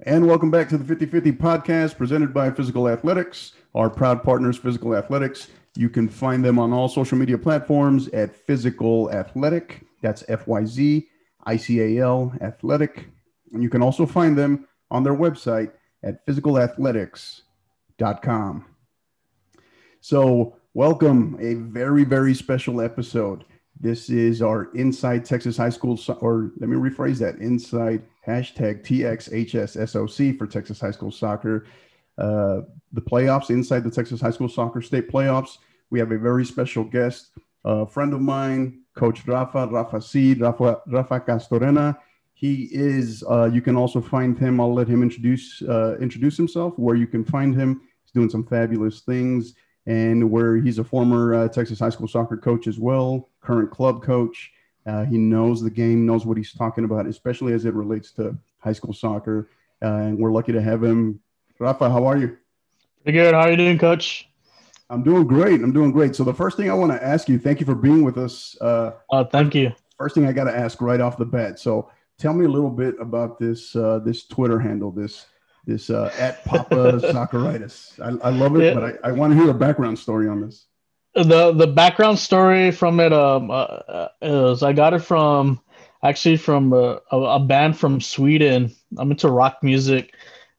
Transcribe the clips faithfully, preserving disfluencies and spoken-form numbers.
And welcome back to the fifty fifty podcast presented by Physical Athletics, our proud partners, Physical Athletics. You can find them on all social media platforms at Physical Athletic. That's F Y Z I C A L Athletic. And you can also find them on their website at physical athletics dot com. So, welcome, a very, very special episode. This is our Inside Texas High School, or let me rephrase that, Inside hashtag T X H S S O C for Texas High School Soccer. Uh, the playoffs, inside the Texas High School Soccer State playoffs. We have a very special guest, a friend of mine, Coach Rafa, Rafa C, Rafa, Rafa Castorena. He is, uh, you can also find him, I'll let him introduce, uh, introduce himself, where you can find him. He's doing some fabulous things, and where he's a former uh, Texas high school soccer coach as well, current club coach. Uh, he knows the game, knows what he's talking about, especially as it relates to high school soccer. Uh, and we're lucky to have him. Rafa, how are you? Pretty good. How are you doing, Coach? I'm doing great. I'm doing great. So the first thing I want to ask you, thank you for being with us. Uh, uh, thank you. First thing I got to ask right off the bat. So tell me a little bit about this uh, this Twitter handle, this this uh, at Papa Socceritis. I, I love it, yeah. but I, I want to hear a background story on this. The the background story from it um uh, is I got it from actually from a, a band from Sweden. I'm into rock music,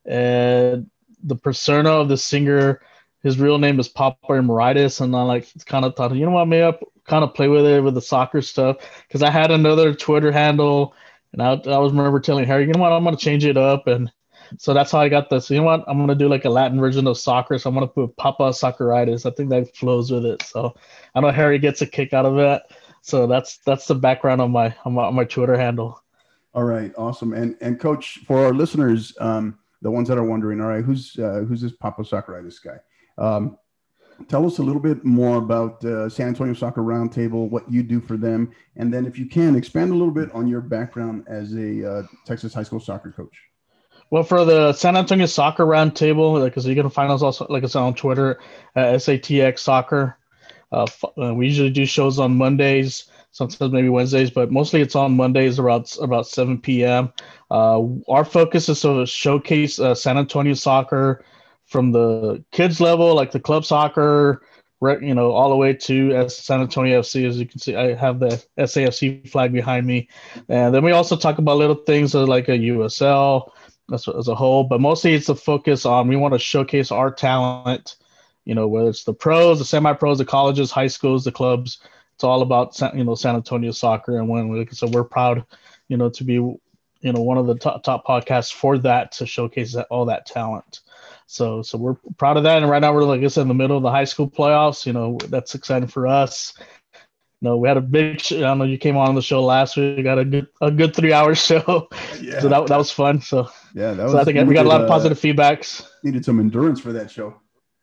and the persona of the singer, his real name is Papa Emeritus, and I like kind of thought, you know what, maybe I kind of play with it with the soccer stuff, because I had another Twitter handle, and I, I was remember telling Harry, you know what, I'm gonna change it up, and so that's how I got this. You know what? I'm gonna do like a Latin version of soccer. So I'm gonna put Papa Socceritis. I think that flows with it. So I know Harry gets a kick out of that. So that's that's the background on my on my, on my Twitter handle. All right, awesome. And and Coach, for our listeners, um, the ones that are wondering, all right, who's uh, who's this Papa Socceritis guy? Um, tell us a little bit more about uh, San Antonio Soccer Roundtable, what you do for them, and then if you can, expand a little bit on your background as a uh, Texas high school soccer coach. Well, for the San Antonio Soccer Roundtable, because you can find us also, like I said, on Twitter, uh, S A T X Soccer. Uh, uh, we usually do shows on Mondays, sometimes maybe Wednesdays, but mostly it's on Mondays around about seven p.m. Uh, our focus is to showcase uh, San Antonio soccer from the kids level, like the club soccer, you know, all the way to San Antonio F C. As you can see, I have the S A F C flag behind me. And then we also talk about little things like a U S L, as, as a whole, but mostly it's a focus on, we want to showcase our talent, you know, whether it's the pros, the semi-pros, the colleges, high schools, the clubs. It's all about, you know, San Antonio soccer. And when we, so we're proud, you know, to be, you know, one of the top, top podcasts for that, to showcase that, all that talent. So, so we're proud of that. And right now we're, like I said, in the middle of the high school playoffs. You know, that's exciting for us. No, we had a big show. I don't know, you came on the show last week. We got a good a good three hour show. Yeah. So that that was fun. So yeah, that was, so I think we got a lot of positive uh, feedbacks. Needed some endurance for that show.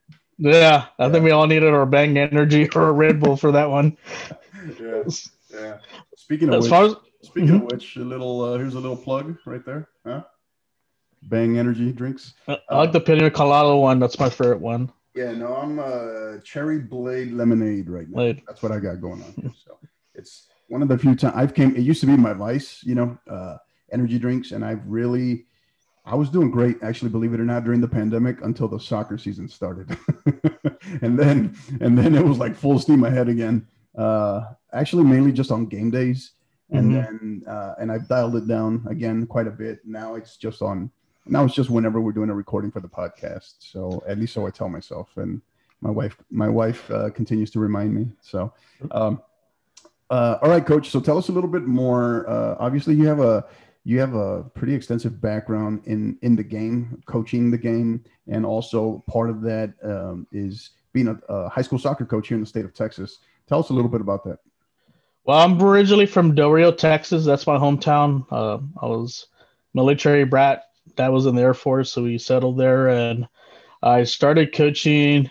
Yeah, I yeah. think we all needed our Bang Energy or a Red Bull for that one. Yeah, yeah. Speaking of as which, far as, speaking mm-hmm. of which, a little uh, here's a little plug right there. Huh? Bang Energy drinks. I, I like uh, the Pina Colada one. That's my favorite one. Yeah, no, I'm uh, Cherry Blade Lemonade right now. Blade. That's what I got going on here. So it's one of the few times I've came. It used to be my vice, you know, uh, energy drinks, and I've really, I was doing great, actually, believe it or not, during the pandemic until the soccer season started, and then and then it was like full steam ahead again. Uh, actually, mainly just on game days, and mm-hmm. then uh, and I've dialed it down again quite a bit. Now it's just on. Now it's just whenever we're doing a recording for the podcast. So at least so I tell myself, and my wife, my wife uh, continues to remind me. So, um, uh, all right, Coach. So tell us a little bit more. Uh, obviously, you have a you have a pretty extensive background in in the game, coaching the game, and also part of that um, is being a, a high school soccer coach here in the state of Texas. Tell us a little bit about that. Well, I'm originally from Del Rio, Texas. That's my hometown. Uh, I was military brat. That was in the Air Force, so we settled there, and I started coaching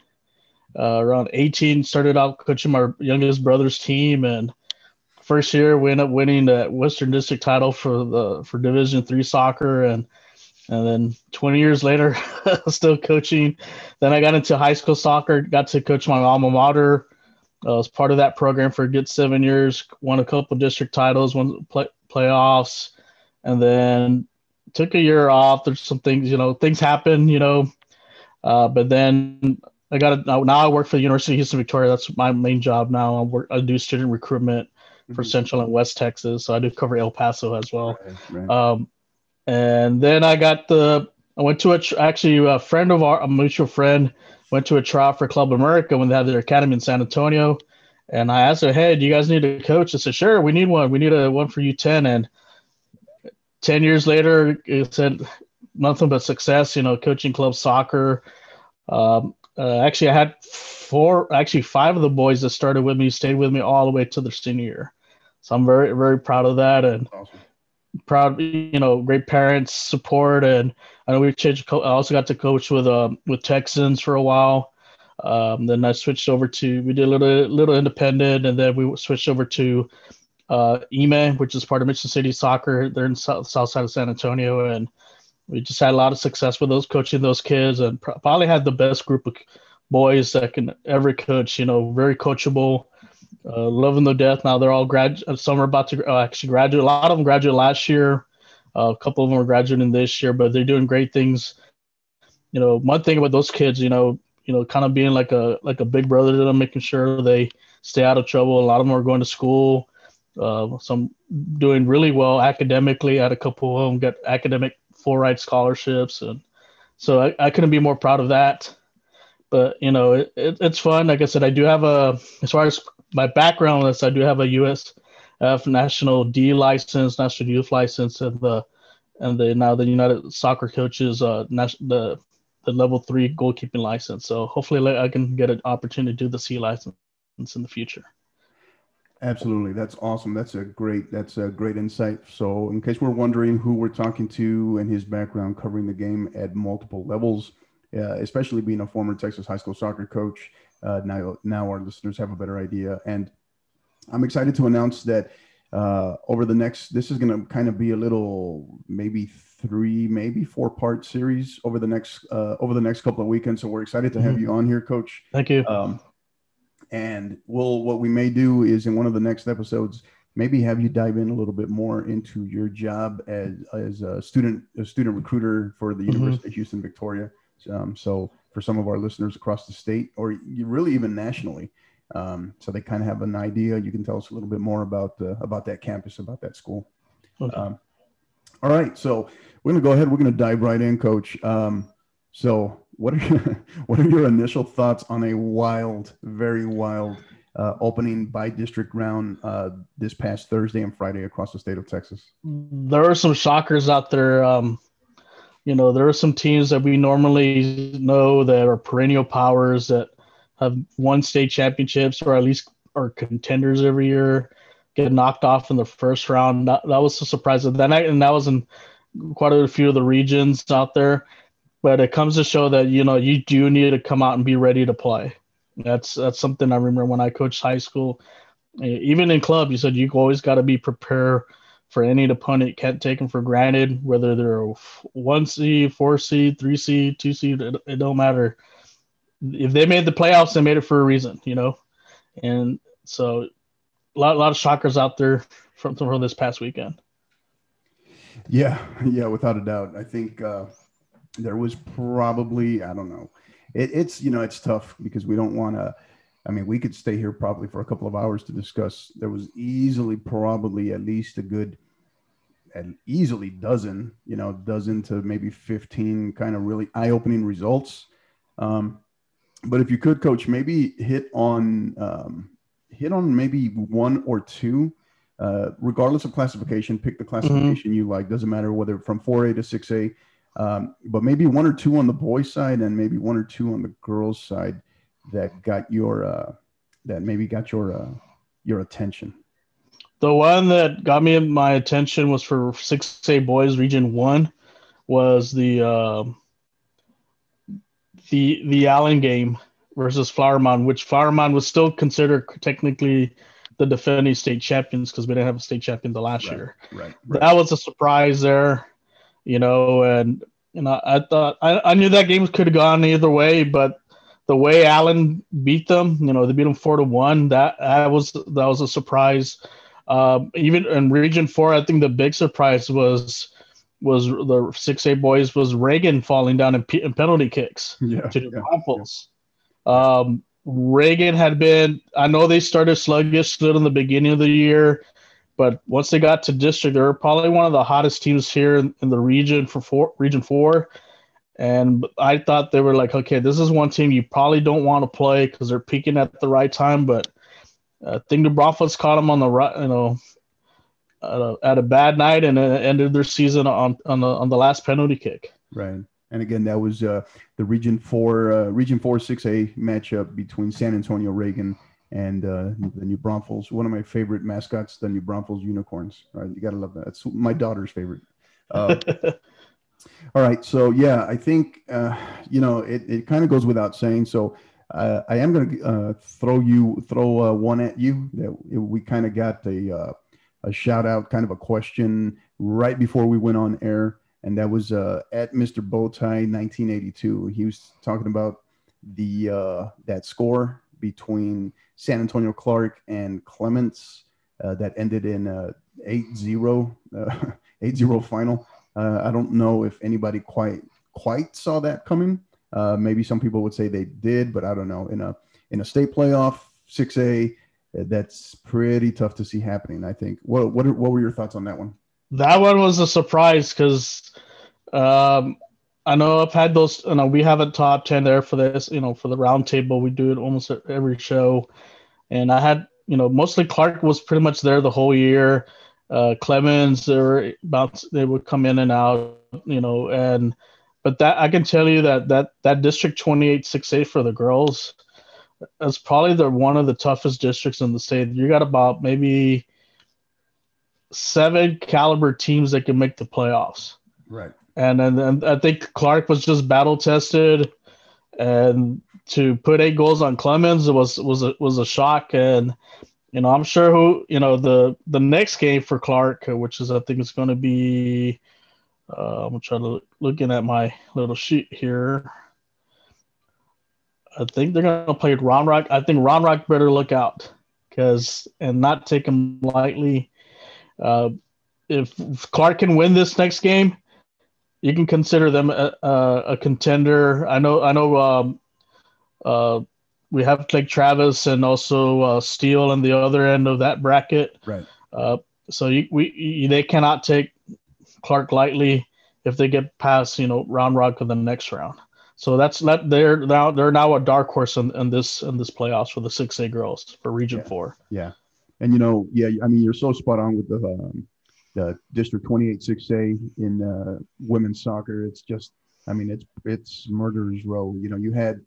uh, around eighteen. Started out coaching my youngest brother's team, and first year we ended up winning the Western District title for the for Division three soccer, and and then twenty years later, still coaching. Then I got into high school soccer, got to coach my alma mater. I was part of that program for a good seven years. Won a couple of district titles, won play, playoffs, and then took a year off. There's some things, you know, things happen, you know. Uh, but then I got it now. I work for the University of Houston, Victoria. That's my main job now. I work. I do student recruitment for Mhm. Central and West Texas. So I do cover El Paso as well. Right, right. Um, and then I got the. I went to a actually a friend of our a mutual friend went to a trial for Club America when they had their academy in San Antonio. And I asked her, "Hey, do you guys need a coach?" I said, "Sure, we need one. We need a one for U ten." And ten years later, it said nothing but success. You know, coaching club soccer. Um, uh, actually, I had four, actually five of the boys that started with me stayed with me all the way to their senior year. So I'm very, very proud of that, and Awesome. proud, you know, great parents support. And I know we changed. Co- I also got to coach with um with Texans for a while. Um, then I switched over to we did a little little independent, and then we switched over to uh, E M E, which is part of Mission City Soccer. They're in south, south side of San Antonio, and we just had a lot of success with those coaching those kids, and probably had the best group of boys that can ever coach. You know, very coachable, uh, loving them to death. Now they're all grad. Some are about to uh, actually graduate. A lot of them graduated last year. Uh, a couple of them are graduating this year, but they're doing great things. You know, one thing about those kids, you know, you know, kind of being like a like a big brother to them, making sure they stay out of trouble. A lot of them are going to school. Uh, some doing really well academically. I had a couple of them get academic full ride scholarships, and so I, I couldn't be more proud of that. But you know, it, it, it's fun. Like I said, I do have a as far as my background list, I do have a U S F National D license, National Youth license, and the and the now the United Soccer Coaches uh the the level three goalkeeping license. So hopefully I can get an opportunity to do the C license in the future. Absolutely. That's awesome. That's a great, that's a great insight. So in case we're wondering who we're talking to and his background covering the game at multiple levels, uh, especially being a former Texas high school soccer coach, uh, now, now our listeners have a better idea. And I'm excited to announce that uh, over the next, this is going to kind of be a little, maybe three, maybe four part series over the next, uh, over the next couple of weekends. So we're excited to have Mm-hmm. you on here, Coach. Thank you. Um, and we'll, what we may do is in one of the next episodes, maybe have you dive in a little bit more into your job as, as a student, a student recruiter for the University mm-hmm. of Houston, Victoria. Um, so for some of our listeners across the state, or really even nationally, um, so they kind of have an idea. You can tell us a little bit more about uh, about that campus, about that school. Okay. Um, all right, so we're going to go ahead. We're going to dive right in, Coach. Um, so what are your, what are your initial thoughts on a wild, very wild uh, opening by district round uh, this past Thursday and Friday across the state of Texas? There are some shockers out there. Um, you know, there are some teams that we normally know that are perennial powers that have won state championships or at least are contenders every year, get knocked off in the first round. That, that was a surprise. And that, and that was in quite a few of the regions out there. But it comes to show that, you know, you do need to come out and be ready to play. That's that's something I remember when I coached high school. Even in club, you said you always got to be prepared for any opponent. You can't take them for granted, whether they're a one seed, four seed, three seed, two seed. It, it don't matter. If they made the playoffs, they made it for a reason, you know. And so, a lot, a lot of shockers out there from, from this past weekend. Yeah, yeah, without a doubt. I think uh, there was probably, I don't know. It, it's, you know, it's tough because we don't want to, I mean, we could stay here probably for a couple of hours to discuss. There was easily probably at least a good, and easily dozen, you know, dozen to maybe fifteen kind of really eye-opening results. Um, but if you could, Coach, maybe hit on, um, hit on maybe one or two, uh, regardless of classification, pick the classification mm-hmm. you like. Doesn't matter whether from four A to six A, um, but maybe one or two on the boys' side and maybe one or two on the girls' side that got your uh, that maybe got your uh, your attention. The one that got me my attention was for six A boys region one was the uh, the the Allen game versus Flowermont, which Flowermont was still considered technically the defending state champions because we didn't have a state champion the last right, year. Right, right. That was a surprise there, you know, and you know I thought I, I knew that game could have gone either way, but the way Allen beat them, you know, they beat them four to one. That that was that was a surprise. Um, even in Region Four, I think the big surprise was was the six A boys was Reagan falling down in, in penalty kicks Yeah, to New yeah, Braunfels. yeah. Um, Reagan had been, I know they started sluggish still in the beginning of the year, but once they got to district, they were probably one of the hottest teams here in, in the region for four, region four. And I thought they were like, okay, this is one team you probably don't want to play because they're peaking at the right time. But I think the Braunfels caught them on the right, you know, at a, at a bad night and ended their season on on the on the last penalty kick. Right. And again, that was uh, the Region Four, uh, Region Four six A matchup between San Antonio Reagan and uh, the New Braunfels. One of my favorite mascots, the New Braunfels Unicorns. Right, you gotta love that. It's my daughter's favorite. Uh, all right, so yeah, I think uh, you know it. It kind of goes without saying. So uh, I am going to uh, throw you throw uh, one at you that we kind of got a uh, a shout out, kind of a question right before we went on air. And that was uh, at Mister Bowtie nineteen eighty-two. He was talking about the uh, that score between San Antonio Clark and Clements uh, that ended in uh, eight zero uh, eight zero final. Uh, I don't know if anybody quite quite saw that coming. Uh, maybe some people would say they did, but I don't know. In a in a state playoff six A, that's pretty tough to see happening, I think. What what are, what were your thoughts on that one? That one was a surprise because um, I know I've had those. You know, we have a top ten there for this. You know, for the round table, we do it almost every show. And I had, you know, mostly Clark was pretty much there the whole year. Uh, Clemens, they were bounce, they would come in and out. You know, and but that I can tell you that that that District twenty-eight six A for the girls, that's probably the one of the toughest districts in the state. You got about maybe seven caliber teams that can make the playoffs. Right. And then and I think Clark was just battle tested, and to put eight goals on Clemens was was a, was a shock. And you know, I'm sure who you know the the next game for Clark, which is I think it's going to be. Uh, I'm trying to look, looking at my little sheet here. I think they're going to play Round Rock. I think Round Rock better look out because and not take them lightly. Uh, if Clark can win this next game, you can consider them a, a, a contender. I know, I know. Um, uh, we have like Travis and also uh, Steele on the other end of that bracket. Right. Uh, so you, we you, they cannot take Clark lightly if they get past you know Round Rock in the next round. So that's that they're now they're now a dark horse in, in this in this playoffs for the six A girls for Region yeah. Four. Yeah, and you know, yeah, I mean, you're so spot on with the um, the District twenty-eight six A in uh, women's soccer. It's just, I mean, it's it's murderer's row. You know, you had,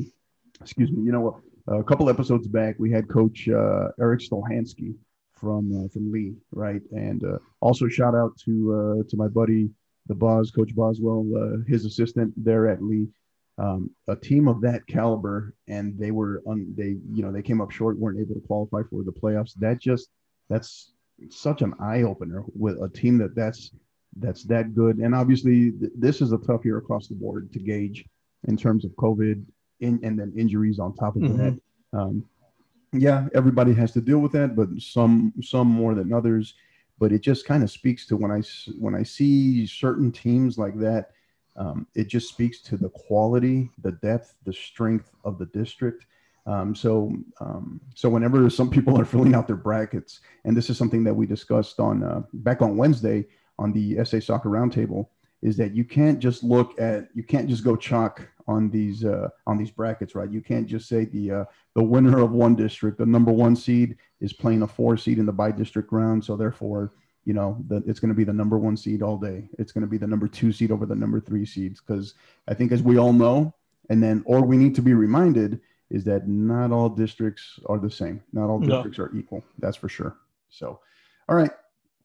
excuse me, you know, a couple episodes back we had Coach uh, Eric Stolhansky from uh, from Lee, right? And uh, also shout out to uh, to my buddy, the Boz, Coach Boswell, uh, his assistant there at Lee. Um, a team of that caliber, and they were un, they you know they came up short, weren't able to qualify for the playoffs. That just that's such an eye opener with a team that that's that's that good. And obviously, th- this is a tough year across the board to gauge in terms of COVID in, and then injuries on top of mm-hmm. that. Um, yeah, everybody has to deal with that, but some some more than others. But it just kind of speaks to when I when I see certain teams like that. Um, it just speaks to the quality, the depth, the strength of the district. Um, so, um, so whenever some people are filling out their brackets, and this is something that we discussed on uh, back on Wednesday on the S A Soccer Roundtable, is that you can't just look at, you can't just go chalk on these uh, on these brackets, right? You can't just say the uh, the winner of one district, the number one seed, is playing a four seed in the bi-district round, so therefore, you know, the, it's going to be the number one seed all day. It's going to be the number two seed over the number three seeds. Because I think, as we all know, and then, or we need to be reminded, is that not all districts are the same. Not all districts no. are equal. That's for sure. So, all right.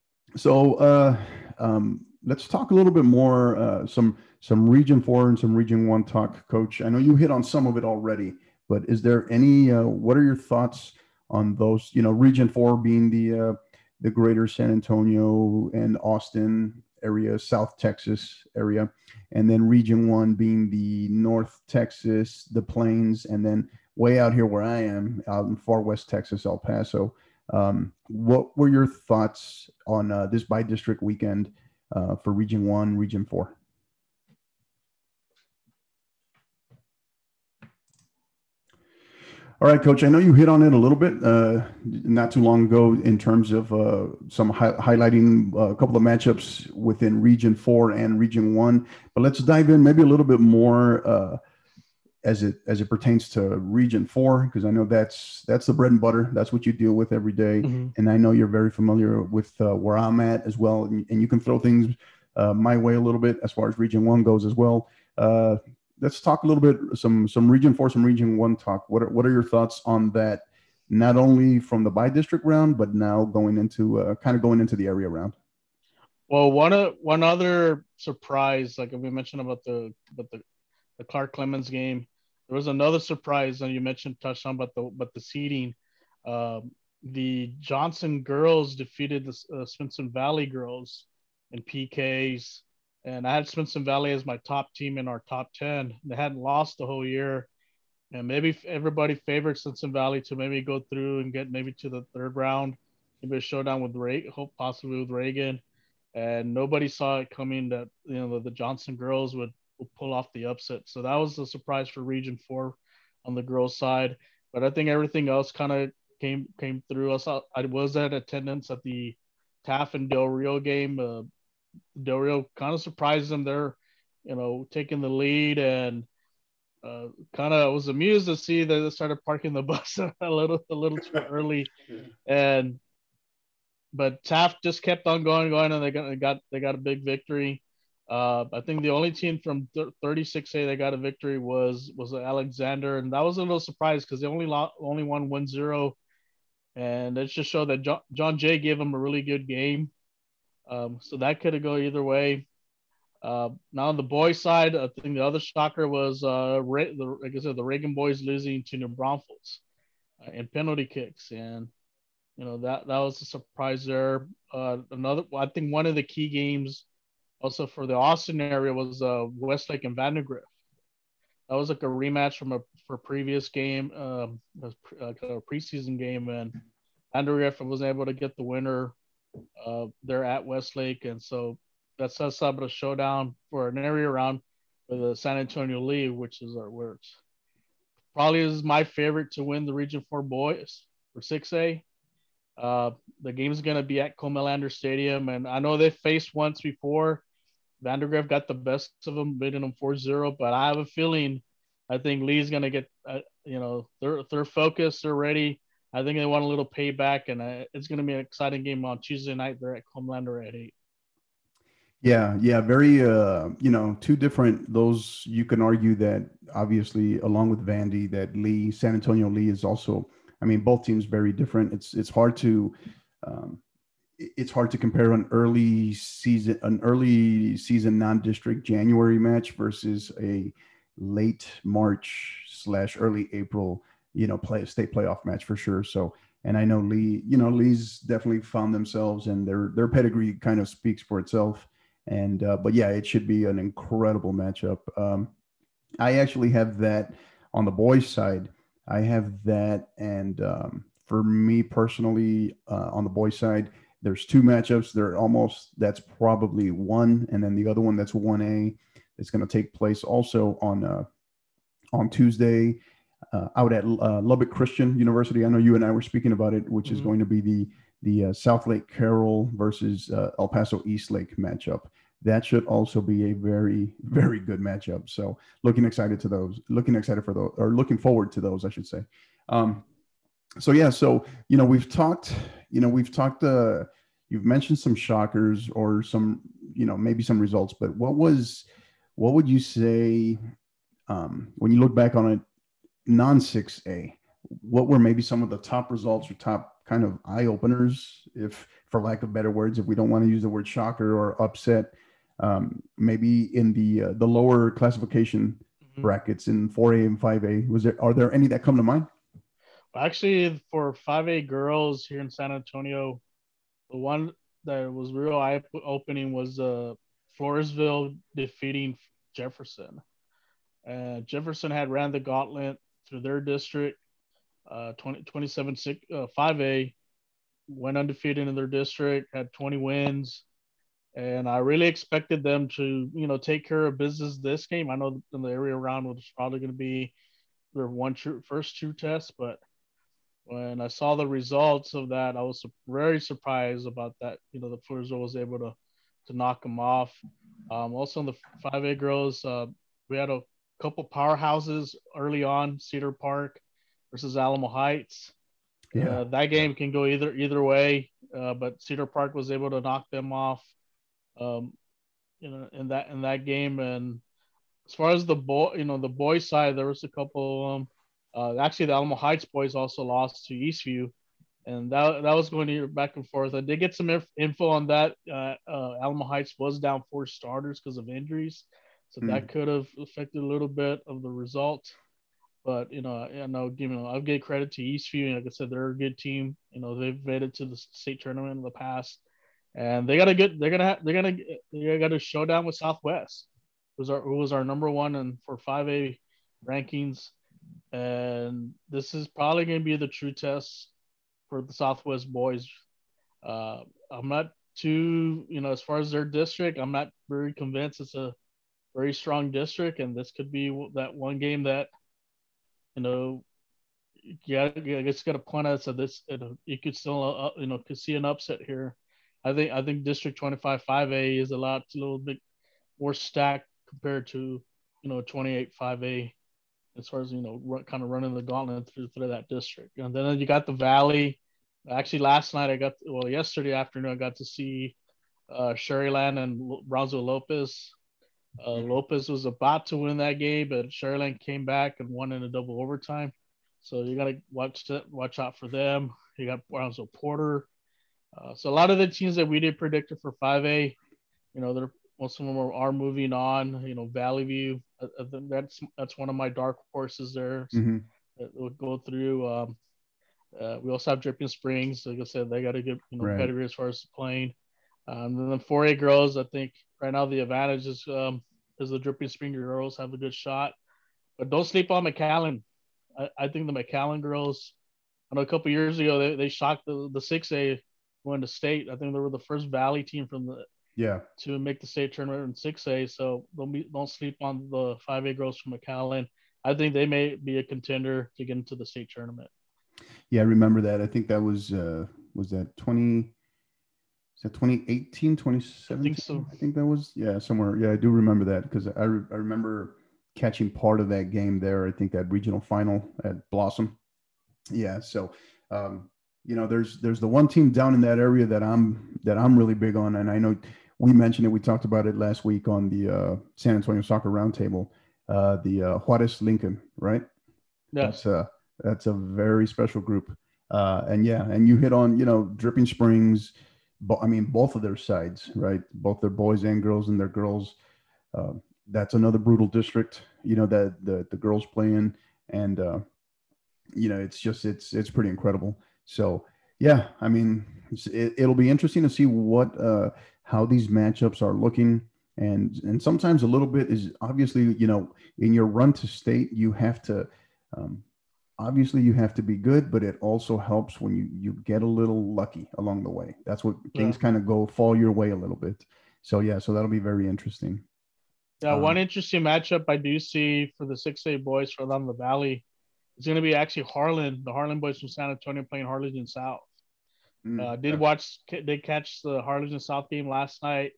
So uh, um, let's talk a little bit more, uh, some some Region Four and some Region One talk, Coach. I know you hit on some of it already, but is there any? Uh, what are your thoughts on those? You know, Region Four being the uh, the greater San Antonio and Austin area, South Texas area, and then Region One being the North Texas, the Plains, and then way out here where I am, out in far West Texas, El Paso. Um, what were your thoughts on uh, this bi-district weekend uh, for Region One, Region Four? All right, Coach. I know you hit on it a little bit uh, not too long ago in terms of uh, some hi- highlighting uh, a couple of matchups within Region Four and Region One. But let's dive in maybe a little bit more uh, as it as it pertains to Region Four, because I know that's that's the bread and butter. That's what you deal with every day, Mm-hmm. and I know you're very familiar with uh, where I'm at as well, and, and you can throw things uh, my way a little bit as far as Region One goes as well. Uh, let's talk a little bit some some Region Four, some Region One talk. What are, what are your thoughts on that? Not only from the by district round, but now going into uh, kind of going into the area round. Well, one uh, one other surprise, like we mentioned about the about the, the Clark Clemens game, there was another surprise, and you mentioned touched on about the but the seeding. Um, the Johnson girls defeated the uh, Smithson Valley girls in P Ks, and I had Smithson Valley as my top team in our top ten. They hadn't lost the whole year, and maybe everybody favored Smithson Valley to maybe go through and get maybe to the third round, maybe a showdown with Ray, hope possibly with Reagan, and nobody saw it coming that you know the, the Johnson girls would, would pull off the upset. So that was a surprise for Region Four on the girls' side. But I think everything else kind of came came through. I saw I was at attendance at the Taft and Del Rio game. Uh, Del Rio kind of surprised them. They're you know taking the lead, and uh, kind of was amused to see that they started parking the bus a little a little too early, and but Taft just kept on going, going, and they got they got they got a big victory. Uh, I think the only team from thirty-six A that got a victory was was Alexander, and that was a little surprise because they only lost, only won one zero, and it just showed that John, John Jay gave them a really good game. Um, so that could have gone either way. Uh, now on the boys' side, I think the other shocker was uh, the like I said, the Reagan boys losing to New Braunfels uh, in penalty kicks, and you know that that was a surprise there. Uh, another, I think one of the key games also for the Austin area was uh, Westlake and Vandergrift. That was like a rematch from a for a previous game, um, like a preseason game, and Vandergrift was able to get the winner. Uh, they're at Westlake, and so that sets up a showdown for an area round with the San Antonio Lee, which is our where it's probably is my favorite to win the Region Four boys for six A. Uh, the game's going to be at Comelander Stadium, and I know they faced once before. Vandergrift got the best of them, beating them four zero, but I have a feeling I think Lee's going to get, uh, you know, they're, they're focused, they're ready. I think they want a little payback, and uh, it's going to be an exciting game on Tuesday night. They're at Comelander at eight. Yeah, yeah, very uh, you know, two different those you can argue that obviously along with Vandy that Lee, San Antonio Lee is also, I mean, both teams very different. It's it's hard to um it's hard to compare an early season an early season non-district January match versus a late March slash early April, you know, play state playoff match for sure. So and I know Lee, you know, Lee's definitely found themselves and their their pedigree kind of speaks for itself. And uh, but yeah, it should be an incredible matchup. Um, I actually have that on the boys' side. I have that, and um, for me personally, uh, on the boys' side, there's two matchups. They're almost that's probably one, and then the other one that's one A is going to take place also on uh, on Tuesday uh, out at uh, Lubbock Christian University. I know you and I were speaking about it, which is Mm-hmm. going to be the the uh, South Lake Carroll versus uh, El Paso East Lake matchup. That should also be a very very good matchup. So looking excited to those. Looking excited for those, or looking forward to those, I should say. Um, so yeah, so you know we've talked. You know we've talked. Uh, you've mentioned some shockers or some you know maybe some results, but what was what would you say um, when you look back on it non six A, what were maybe some of the top results or top kind of eye openers, if for lack of better words, if we don't want to use the word shocker or upset, um, maybe in the uh, the lower classification Mm-hmm. brackets in four A and five A? Was there are there any that come to mind? Actually, for five A girls here in San Antonio, the one that was real eye opening was uh, Floresville defeating Jefferson. Uh, Jefferson had ran the gauntlet through their district, uh, twenty, twenty-seven uh, five A, went undefeated in their district, had twenty wins, and I really expected them to, you know, take care of business this game. I know in the area round was probably going to be their one true first true test, but when I saw the results of that, I was very surprised about that. You know, the Floresville was able to to knock them off. Um, also in the five A girls, uh, we had a couple powerhouses early on: Cedar Park versus Alamo Heights. Yeah. Uh, that game can go either either way, uh, but Cedar Park was able to knock them off. Um, you know, in that in that game, and as far as the boy, you know, the boys side, there was a couple of them. Uh, actually, the Alamo Heights boys also lost to Eastview, and that that was going to back and forth. I did get some inf- info on that. Uh, uh, Alamo Heights was down four starters because of injuries, so Mm. that could have affected a little bit of the result. But you know, I know, you know, I'll give credit to Eastview. Like I said, they're a good team. You know, they've made it to the state tournament in the past, and they got a good. They're gonna have, they're gonna they got a showdown with Southwest, who's our who was our number one and for five A rankings, and this is probably gonna be the true test for the Southwest boys. Uh, I'm not too, you know, as far as their district, I'm not very convinced it's a very strong district, and this could be that one game that, you know, yeah, I guess got to point out so this, you, know, you could still, uh, you know, could see an upset here. I think I think District twenty-five five A is a lot, a little bit more stacked compared to, you know, twenty-eight five A as far as, you know, run, kind of running the gauntlet through, through that district. And then you got the Valley. Actually, last night I got, well, yesterday afternoon I got to see uh, Sherryland and Brownsville Lopez. Uh, Lopez was about to win that game, but Sherryland came back and won in a double overtime. So you got to watch watch out for them. You got Brownsville Porter. Uh, so a lot of the teams that we did predict for five A, you know, they're most of them are, are moving on. You know, Valley View, I, I think that's that's one of my dark horses there. Mm-hmm. That will go through. Um, uh, we also have Dripping Springs. Like I said, they got a good, you know, Right. pedigree as far as playing. Um, and then four A girls, I think right now the advantage is um, is the Dripping Spring girls have a good shot, but don't sleep on McAllen. I, I think the McAllen girls. I know a couple years ago they, they shocked the the six A going to state. I think they were the first Valley team from the Yeah. to make the state tournament in six A. So don't be don't sleep on the five A girls from McAllen. I think they may be a contender to get into the state tournament. Yeah, I remember that. I think that was uh was that twenty is that twenty eighteen, twenty seventeen? I think so. I think that was, yeah, somewhere. Yeah, I do remember that because I, re- I remember catching part of that game there. I think that regional final at Blossom. Yeah, so um, you know, there's there's the one team down in that area that I'm that I'm really big on, and I know we mentioned it. We talked about it last week on the uh, San Antonio Soccer Roundtable. Uh, the uh, Juarez Lincoln, right? Yes. That's a that's a very special group. Uh, and yeah, and you hit on, you know, Dripping Springs. Bo- I mean, both of their sides, right? Both their boys and girls, and their girls. Uh, that's another brutal district, you know, that the the girls play in, and uh, you know, it's just it's it's pretty incredible. So yeah, I mean, it's, it, it'll be interesting to see what uh, how these matchups are looking. And and sometimes a little bit is obviously, you know, in your run to state, you have to um, obviously you have to be good, but it also helps when you you get a little lucky along the way. That's what things Yeah. kind of go fall your way a little bit. So yeah, so that'll be very interesting. Yeah, one Um, interesting matchup I do see for the six A boys from the Valley is going to be actually Harlan, the Harlan boys from San Antonio playing Harlingen South. mm, Uh, did yeah, watch, did catch the Harlingen South game last night.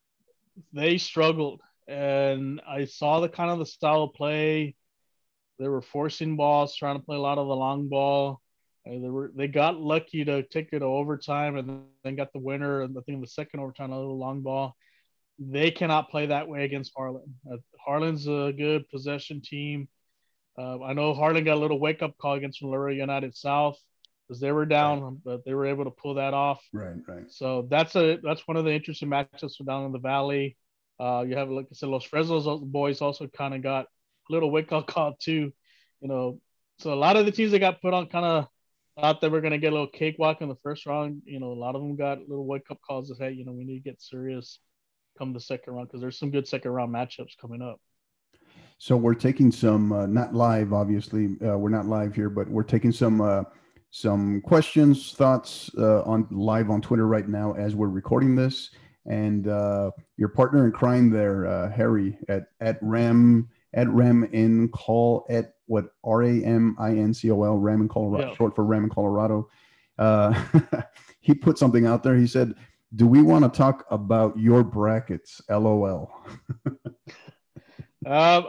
They struggled, and I saw the kind of the style of play. They were forcing balls, trying to play a lot of the long ball. And they were they got lucky to take it to overtime, and then got the winner. And I think the second overtime, a little long ball. They cannot play that way against Harlan. Uh, Harlan's a good possession team. Uh, I know Harlan got a little wake up call against Laura United South because they were right, down, but they were able to pull that off. right, right. So that's a that's one of the interesting matchups from down in the valley. Uh, you have, like I said, Los Fresnos boys also kind of got a little wake up call too. You know, so a lot of the teams that got put on kind of thought they were going to get a little cakewalk in the first round. You know, a lot of them got little wake up calls that, hey, you know, we need to get serious come the second round because there's some good second round matchups coming up. So we're taking some, uh, not live, obviously, uh, we're not live here, but we're taking some uh, some questions, thoughts uh, on live on Twitter right now as we're recording this. and uh, your partner in crime there, uh, Harry at at Ram at Ram in Call at what R A M I N C O L Ram in Colorado, Yeah. short for Ram in Colorado. Uh, he put something out there. He said, "Do we want to talk about your brackets?" L O L. Um,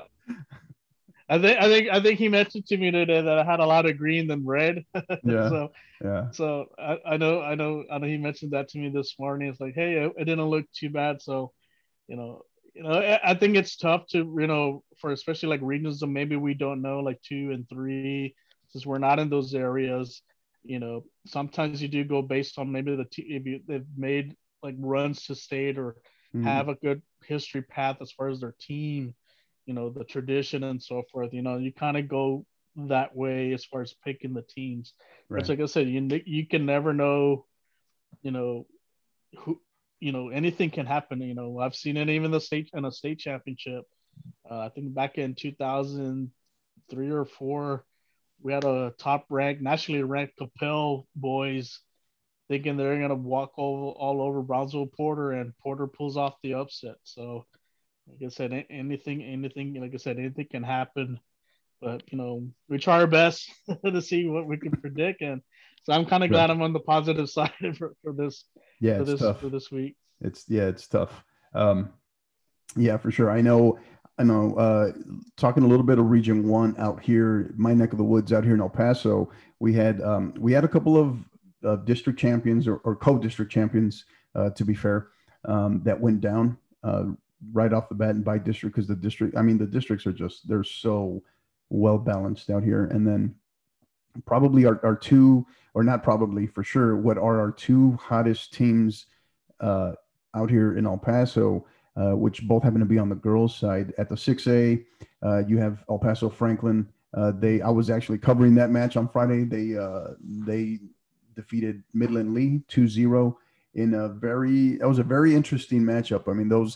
I think I think I think he mentioned to me today that I had a lot of green than red. Yeah, so yeah, so I, I know I know I know he mentioned that to me this morning. It's like, hey, it, it didn't look too bad. So you know, you know, I, I think it's tough to you know for especially like regions that maybe we don't know, like two and three, since we're not in those areas. You know, sometimes you do go based on maybe the t- if you, they've made like runs to state or mm, have a good history path as far as their team, you know, the tradition and so forth. You know, you kind of go that way as far as picking the teams. But right, like I said, you you can never know, you know, who, you know, anything can happen. You know, I've seen it even the state in a state championship. Uh, I think back in two thousand three or four, we had a top ranked, nationally ranked Capel boys thinking they're going to walk all, all over Brownsville Porter, and Porter pulls off the upset. So, like I said, anything, anything, like I said, anything can happen. But you know, we try our best to see what we can predict, and so I'm kind of right. glad I'm on the positive side for, for this, Yeah, for it's this, tough. for this week. It's yeah, it's tough. Um, yeah, for sure. I know. I know. Uh, talking a little bit of Region One out here, my neck of the woods out here in El Paso, we had um, we had a couple of uh, district champions or, or co-district champions, uh, to be fair, um, that went down uh, right off the bat and by district because the district. I mean, the districts are just they're so well balanced out here. And then probably our, our two, or not probably for sure, what are our two hottest teams uh, out here in El Paso, uh, which both happen to be on the girls' side. At the six A, uh, you have El Paso Franklin. Uh, they, I was actually covering that match on Friday. They, uh, they defeated Midland Lee two zero in a very, that was a very interesting matchup. I mean, those,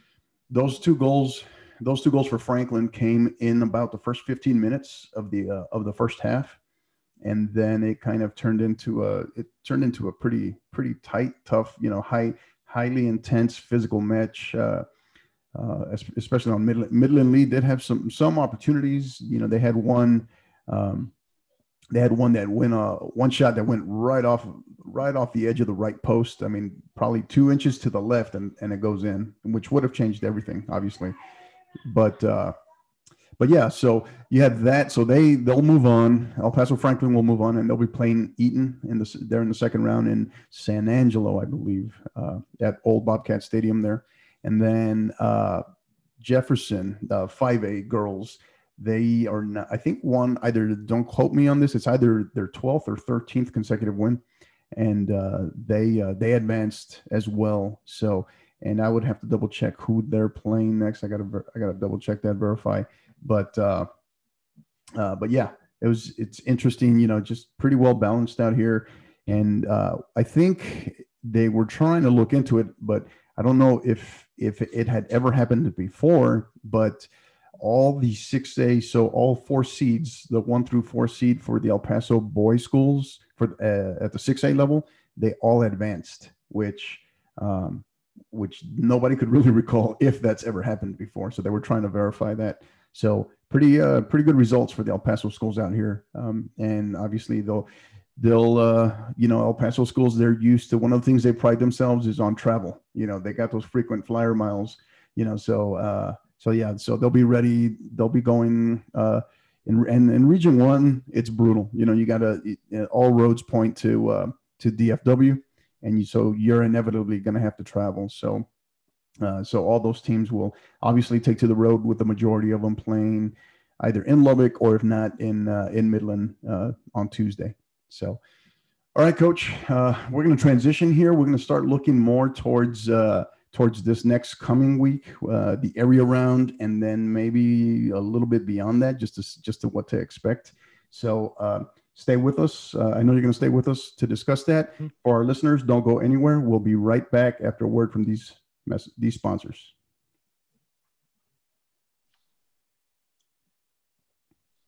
those two goals, those two goals for Franklin came in about the first fifteen minutes of the, uh, of the first half. And then it kind of turned into a, it turned into a pretty, pretty tight, tough, you know, high, highly intense physical match. Uh, uh, especially on Midland. Midland Lee did have some some opportunities. You know, they had one, um, they had one that went uh, one shot that went right off right off the edge of the right post. I mean, probably two inches to the left, and and it goes in, which would have changed everything, obviously. But uh, but yeah, so you have that. So they they'll move on. El Paso Franklin will move on, and they'll be playing Eaton in the there in the second round in San Angelo, I believe, uh, at Old Bobcat Stadium there. And then uh, Jefferson, the five A girls, they are not. I think one either. Don't quote me on this. It's either their twelfth or thirteenth consecutive win, and uh, they uh, they advanced as well. So. And I would have to double check who they're playing next. I got to I got to double check that, verify. But uh, uh, but yeah, it was it's interesting. You know, just pretty well balanced out here, and uh, I think they were trying to look into it, but I don't know if if it had ever happened before. But all the six A, so all four seeds, the one through four seed for the El Paso boys schools for uh, at the six A level, they all advanced, which um, which nobody could really recall if that's ever happened before. So they were trying to verify that. So pretty uh, pretty good results for the El Paso schools out here, um, and obviously they'll they'll uh, you know El Paso schools, they're used to, one of the things they pride themselves is on travel. You know, they got those frequent flyer miles. You know, so uh, so yeah, so they'll be ready. They'll be going. Uh, in, and in Region One, it's brutal. You know, you got to all roads point to uh, to D F W, and you, so you're inevitably going to have to travel. So. Uh, so all those teams will obviously take to the road, with the majority of them playing either in Lubbock or if not in uh, in Midland uh, on Tuesday. So, all right, Coach, uh, we're going to transition here. We're going to start looking more towards uh, towards this next coming week, uh, the area round, and then maybe a little bit beyond that, just to just to what to expect. So. Uh, Stay with us. Uh, I know you're going to stay with us to discuss that. For our listeners, don't go anywhere. We'll be right back after a word from these these sponsors.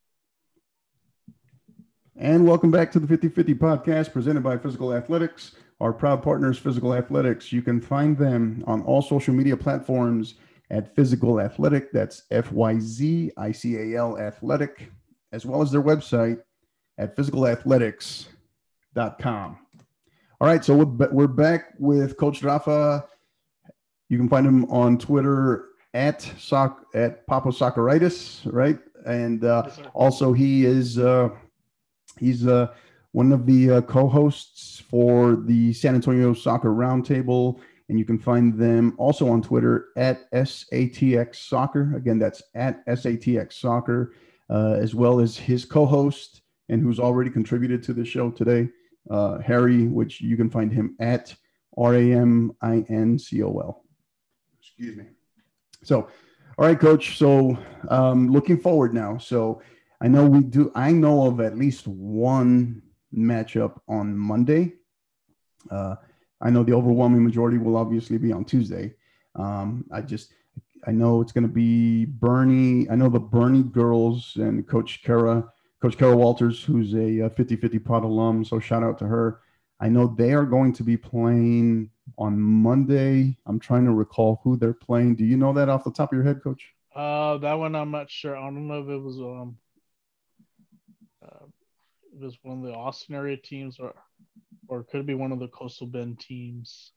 And welcome back to the fifty fifty podcast presented by Physical Athletics. our proud partners, Physical Athletics. You can find them on all social media platforms at Physical Athletic. That's F Y Z I C A L Athletic, as well as their website at physical athletics dot com. All right, so we're, we're back with Coach Rafa. You can find him on Twitter at soc at Papa Socceritis, right? And uh, yes, also he is uh, he's uh, one of the uh, co-hosts for the San Antonio Soccer Roundtable, and you can find them also on Twitter at S A T X Soccer. Again, that's at S A T X Soccer, uh, as well as his co-host and who's already contributed to the show today, uh, Harry, which you can find him at R A M I N C O L. Excuse me. So, all right, Coach. So, um, looking forward now. So, I know we do. I know of at least one matchup on Monday. Uh, I know the overwhelming majority will obviously be on Tuesday. Um, I just, I know it's going to be Bernie. I know the Bernie girls and Coach Kara, Coach Kara Walters, who's a fifty-fifty pod alum. So shout out to her. I know they are going to be playing on Monday. I'm trying to recall who they're playing. Do you know that off the top of your head, Coach? Uh, that one I'm not sure. I don't know if it was um, uh, it was one of the Austin area teams, or or it could be one of the Coastal Bend teams.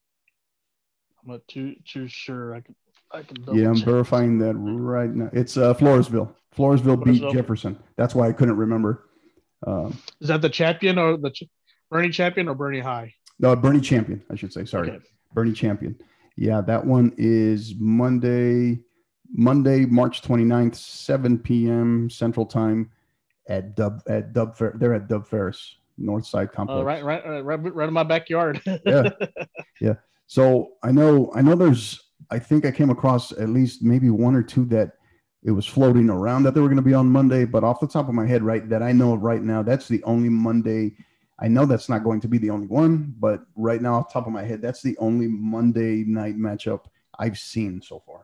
I'm not too too sure. I can I can double yeah, I'm check. verifying that right now. It's uh, Floresville. Floresville beat Floresville. Jefferson. That's why I couldn't remember. Um, Is that the champion or the ch- Bernie champion or Bernie High? No, Bernie Champion, I should say. Sorry, okay. Bernie Champion. Yeah, that one is Monday, Monday, March twenty-ninth, seven p.m. Central Time at Dub at Dub Fair. They're at Dub Ferris Northside Complex. Uh, right, right, right, right in my backyard. yeah, yeah. So I know, I know. There's, I think I came across at least maybe one or two that it was floating around that they were going to be on Monday. But off the top of my head, right, that I know of right now, that's the only Monday. I know that's not going to be the only one, but right now, off the top of my head, that's the only Monday night matchup I've seen so far.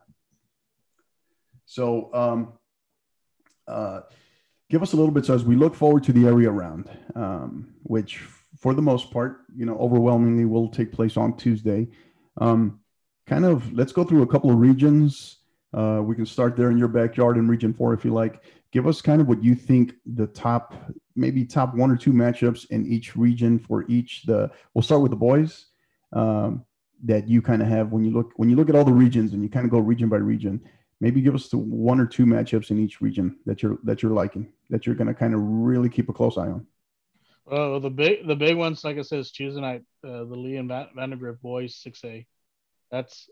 So, um, uh, give us a little bit. So, as we look forward to the area round, um, which for the most part, you know, overwhelmingly will take place on Tuesday. Um, kind of, let's go through a couple of regions. Uh, we can start there in your backyard in Region Four, if you like. Give us kind of what you think the top, maybe top one or two matchups in each region for each. The we'll start with the boys um, that you kind of have when you look when you look at all the regions and you kind of go region by region. Maybe give us the one or two matchups in each region that you're that you're liking, that you're going to kind of really keep a close eye on. Well, the big the big ones, like I said, is Tuesday night. Uh, the Lee and Vandergrift boys six A. That's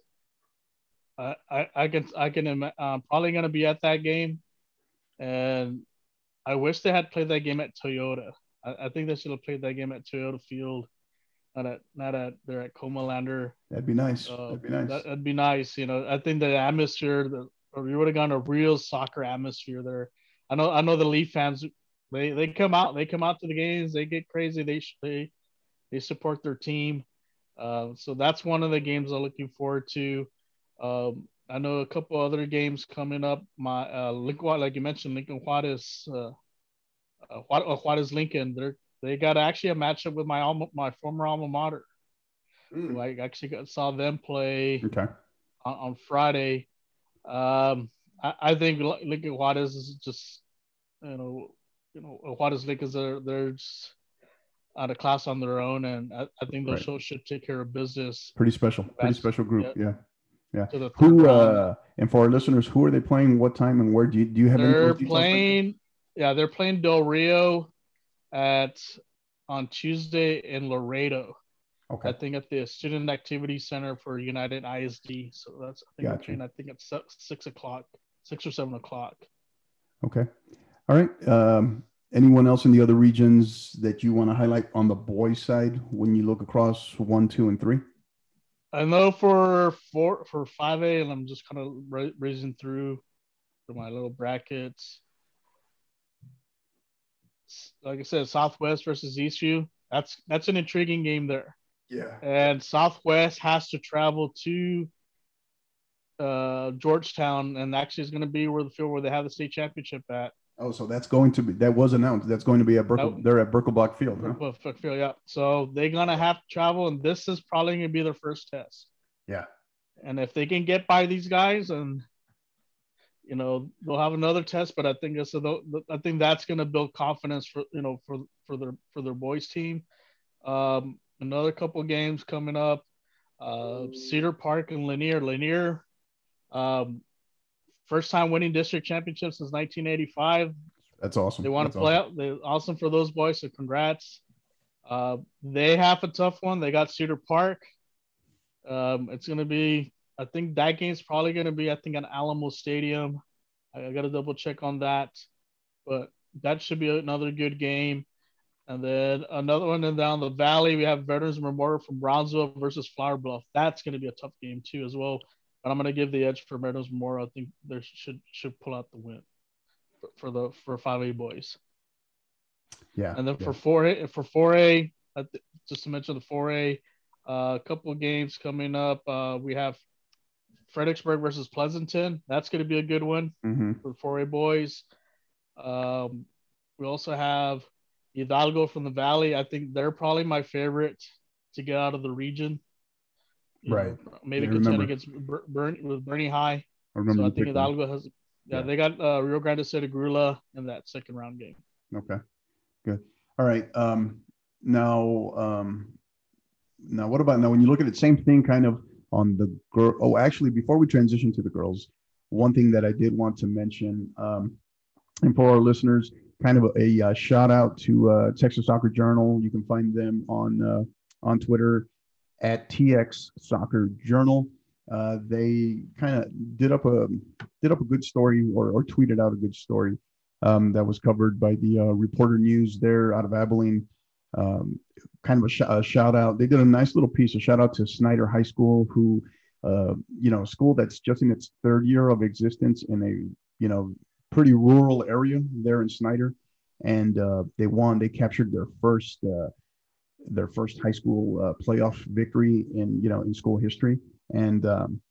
I I, I can I can I'm probably going to be at that game. And I wish they had played that game at Toyota. I, I think they should have played that game at Toyota Field, not at not at they're at Comalander. That'd be nice. Uh, that'd be nice. That, that'd be nice. You know, I think the atmosphere, the or you would have gone a real soccer atmosphere there. I know I know the Leaf fans. They they come out. They come out to the games. They get crazy. They they they support their team. Uh, so that's one of the games I'm looking forward to. Um, I know a couple other games coming up. My uh, Lincoln, like you mentioned, Lincoln Juarez, uh, uh, Juarez Lincoln. They they got actually a matchup with my alma, my former alma mater. Mm. I actually got, saw them play okay. on, on Friday. Um, I, I think Lincoln Juarez is just you know you know Juarez Lincoln they're they're just out of class on their own, and I, I think those right. shows should take care of business. Pretty special, pretty special group, yeah. yeah. Yeah. The who uh, and for our listeners, who are they playing? What time and where? Do you do you have? They're any playing. Yeah, they're playing Del Rio at on Tuesday in Laredo. Okay. I think at the Student Activity Center for United I S D. So that's I think gotcha. playing, I think it's six o'clock, six or seven o'clock. Okay. All right. Um, anyone else in the other regions that you want to highlight on the boys' side when you look across one, two, and three? I know for four for five A, and I'm just kind of ra- raising through for my little brackets. Like I said, Southwest versus Eastview. That's that's an intriguing game there. Yeah. And Southwest has to travel to uh, Georgetown, and actually is going to be where the field where they have the state championship at. Oh, so that's going to be that was announced. That's going to be at Berkel. That, They're at Birkelbach Field, huh? well, yeah. So they're gonna have to travel, and this is probably gonna be their first test. Yeah. And if they can get by these guys, and you know they'll have another test, but I think it's a, I think that's gonna build confidence for you know for for their for their boys team. Um, another couple games coming up. Uh, Cedar Park and Lanier. Lanier, um, first time winning district championship since nineteen eighty-five. That's awesome. They want That's to play awesome. out. They're awesome for those boys. So congrats. Uh, they have a tough one. They got Cedar Park. Um, it's going to be, I think that game's probably going to be, I think, on Alamo Stadium. I, I got to double check on that. But that should be another good game. And then another one in down the valley, we have Veterans Memorial from Brownsville versus Flower Bluff. That's going to be a tough game too, as well. But I'm going to give the edge for Veterans Memorial. I think they should should pull out the win for, for the for five A boys. Yeah. And then yeah. for four A, for four A, just to mention the four A, uh, a couple of games coming up. Uh, we have Fredericksburg versus Pleasanton. That's going to be a good one mm-hmm. for four A boys. Um, we also have Hidalgo from the Valley. I think they're probably my favorite to get out of the region. You right. know, maybe yeah, contend against Ber- Bern- with Bernie High. I remember so I think Hidalgo them. has. Yeah, yeah, they got uh, Rio Grande City Grula in that second round game. Okay, good. All right. Um, now, um, now, what about now? When you look at it, same thing, kind of on the girl. Oh, actually, before we transition to the girls, one thing that I did want to mention, um, and for our listeners, kind of a, a, a shout out to uh, Texas Soccer Journal. You can find them on uh, on Twitter at T X Soccer Journal. Uh, they kind of did up a did up a good story or, or tweeted out a good story um, that was covered by the uh, Reporter News there out of Abilene. Um, kind of a, sh- a shout out. They did a nice little piece. A shout out to Snyder High School, who uh, you know, school that's just in its third year of existence in a you know pretty rural area there in Snyder, and uh, they won. They captured their first uh, their first high school uh, playoff victory in you know in school history. And um,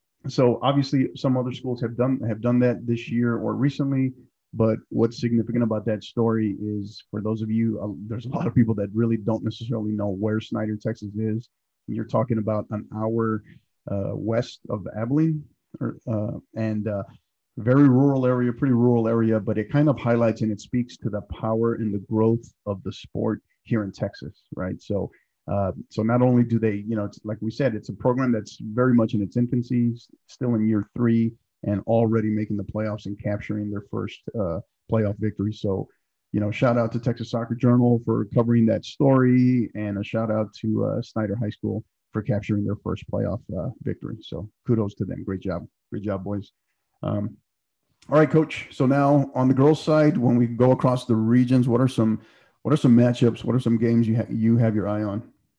so obviously some other schools have done have done that this year or recently. But what's significant about that story is, for those of you, uh, there's a lot of people that really don't necessarily know where Snyder, Texas is. You're talking about an hour uh, west of Abilene, or, uh, and uh, very rural area, pretty rural area. But it kind of highlights and it speaks to the power and the growth of the sport here in Texas, right? So. Uh, so not only do they, you know, it's, like we said, it's a program that's very much in its infancy, still in year three, and already making the playoffs and capturing their first uh, playoff victory. So, you know, shout out to Texas Soccer Journal for covering that story, and a shout out to uh, Snyder High School for capturing their first playoff uh, victory. So kudos to them. Great job. Great job, boys. Um, all right, Coach. So now on the girls' side, when we go across the regions, what are some what are some matchups? What are some games you ha- you have your eye on?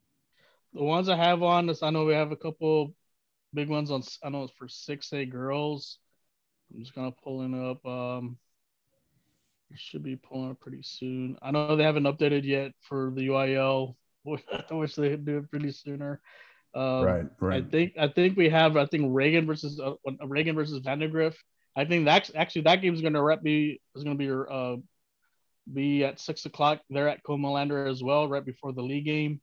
The ones I have on this, I know we have a couple big ones on. I know it's for six A girls. I'm just gonna pulling up. Um, should be pulling up pretty soon. I know they haven't updated yet for the U I L. I wish they would do it pretty sooner. Um, right, right. I think I think we have I think Reagan versus uh, Reagan versus Vandergrift. I think that's actually that game is gonna rep be is gonna be uh be at six o'clock. They're at Comalander as well, right before the league game.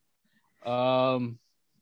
Um,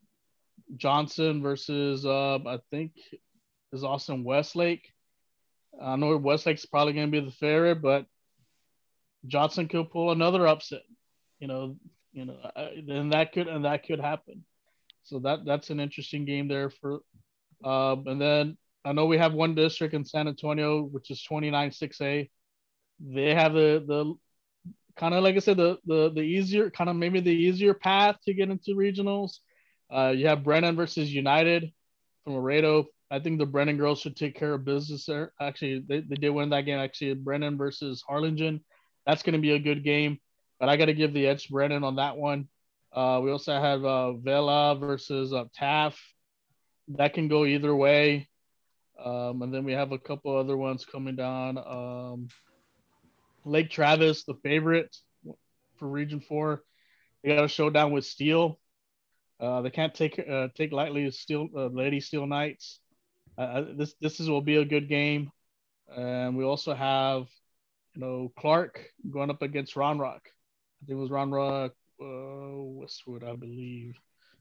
Johnson versus uh, I think is Austin Westlake. I know Westlake's probably going to be the favorite, but Johnson could pull another upset. You know, you know, then that could and that could happen. So that that's an interesting game there for. Um, and then I know we have one district in San Antonio, which is twenty-nine six A. They have the the kind of like I said the the the easier kind of maybe the easier path to get into regionals. Uh, you have Brennan versus United from Laredo. I think the Brennan girls should take care of business there. Actually, they, they did win that game. Actually, Brennan versus Harlingen. That's going to be a good game. But I got to give the edge to Brennan on that one. Uh, we also have uh, Vela versus uh, Taft. That can go either way. Um, and then we have a couple other ones coming down. Um, Lake Travis, the favorite for Region four. They got a showdown with Steel. Uh, they can't take uh, take lightly Steel uh, Lady Steel Knights. Uh, this this is will be a good game. And we also have you know, Clark going up against Round Rock. I think it was Round Rock, uh, Westwood, I believe.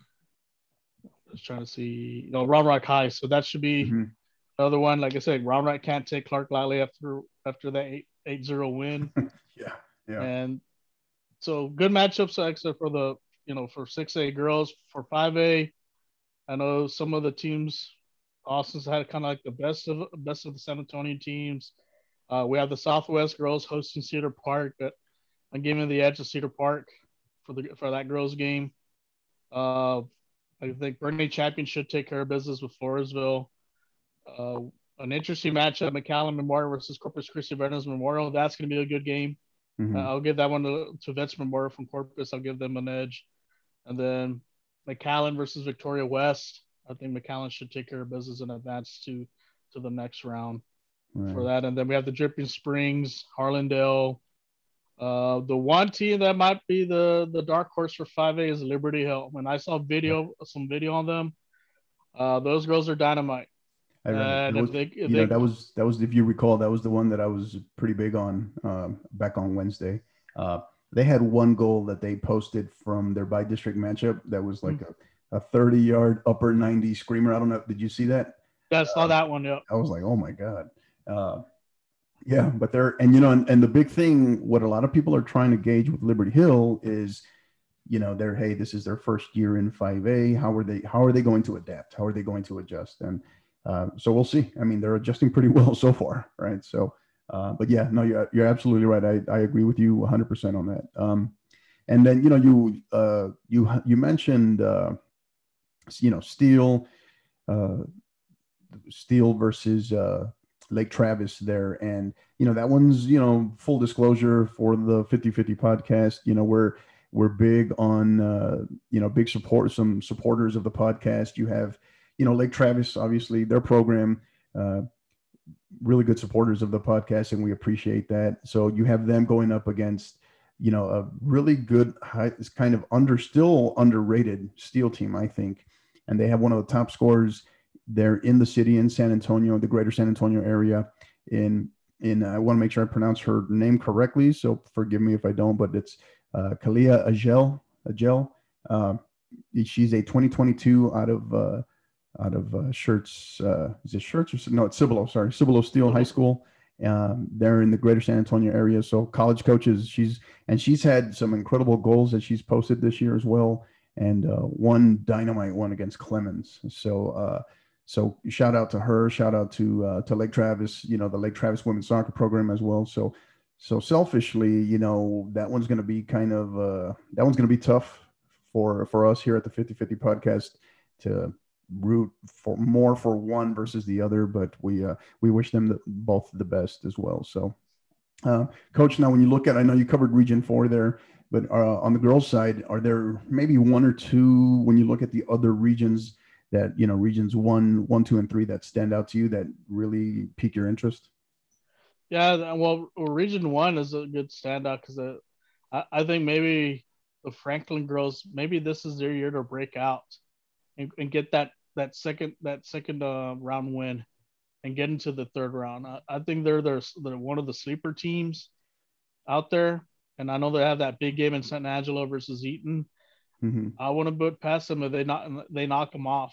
I was trying to see, you know, Round Rock High. So that should be Mm-hmm. another one. Like I said, Round Rock can't take Clark lightly after after that eight eight zero win. Yeah, yeah. And so good matchups except for the, you know, for six A girls. For five A, I know some of the teams, Austin's had kind of like the best of best of the San Antonio teams. Uh, we have the Southwest girls hosting Cedar Park, but I'm giving the edge to Cedar Park for the for that girls game. Uh, I think Bernie Champion should take care of business with Floresville. Uh, an interesting matchup: McAllen Memorial versus Corpus Christi Veterans Memorial. That's going to be a good game. Uh, Mm-hmm. I'll give that one to, to Vets Memorial from Corpus. I'll give them an edge. And then McAllen versus Victoria West. I think McAllen should take care of business and advance to to the next round for Right. that. And then we have the Dripping Springs, Harlandale. Uh, the one team that might be the the dark horse for five A is Liberty Hill. When I saw video, some video on them, uh, those girls are dynamite. I right. That And was, if they if you know, they that was that was if you recall, that was the one that I was pretty big on um, back on Wednesday. Uh, they had one goal that they posted from their by district matchup that was like a, a thirty yard upper ninety screamer. I don't know. Did you see that? yeah, saw Uh, that one, yeah. I was like, oh my god. Uh, yeah, but they're and you know, and, and the big thing, what a lot of people are trying to gauge with Liberty Hill is, you know, they're hey, this is their first year in five A. How are they? How are they going to adapt? How are they going to adjust? And uh, so we'll see. I mean, they're adjusting pretty well so far, right? So, uh, but yeah, no, you're you're absolutely right. I, I agree with you one hundred percent on that. Um, and then you know, you uh, you you mentioned uh, you know, Steel, uh, Steel versus uh, Lake Travis there, and you know that one's you know full disclosure for the fifty fifty podcast. You know we're we're big on uh, you know big support some supporters of the podcast. You have you know Lake Travis, obviously their program, uh, really good supporters of the podcast, and we appreciate that. So you have them going up against you know a really good, high, kind of under still underrated Steel team, I think, and they have one of the top scorers. They're in the city in San Antonio, the greater San Antonio area. In in I want to make sure I pronounce her name correctly, so forgive me if I don't. But it's uh, Kalia Agel. Agel. Uh, she's a twenty twenty-two out of uh, out of uh, Shirts. Uh, is it Shirts or no? It's Cibolo. Sorry, Cibolo Steel High School. Um, they're in the greater San Antonio area. So college coaches. She's and she's had some incredible goals that she's posted this year as well, and uh, one dynamite one against Clemens. So. Uh, So shout out to her, shout out to uh, to Lake Travis, you know, the Lake Travis women's soccer program as well. So so selfishly, you know, that one's going to be kind of uh, that one's going to be tough for for us here at the fifty fifty podcast to root for more for one versus the other, but we uh, we wish them the, both the best as well. So, uh, Coach, now when you look at, I know you covered Region Four there, but uh, on the girls' side, are there maybe one or two when you look at the other regions? That you know regions one one two and three that stand out to you that really pique your interest? Yeah, well, Region One is a good standout because I, I think maybe the Franklin girls, maybe this is their year to break out and, and get that that second that second uh, round win and get into the third round. I, I think they're, they're they're one of the sleeper teams out there, and I know they have that big game in San Angelo versus Eaton. Mm-hmm. I want to put past them if they knock they knock them off.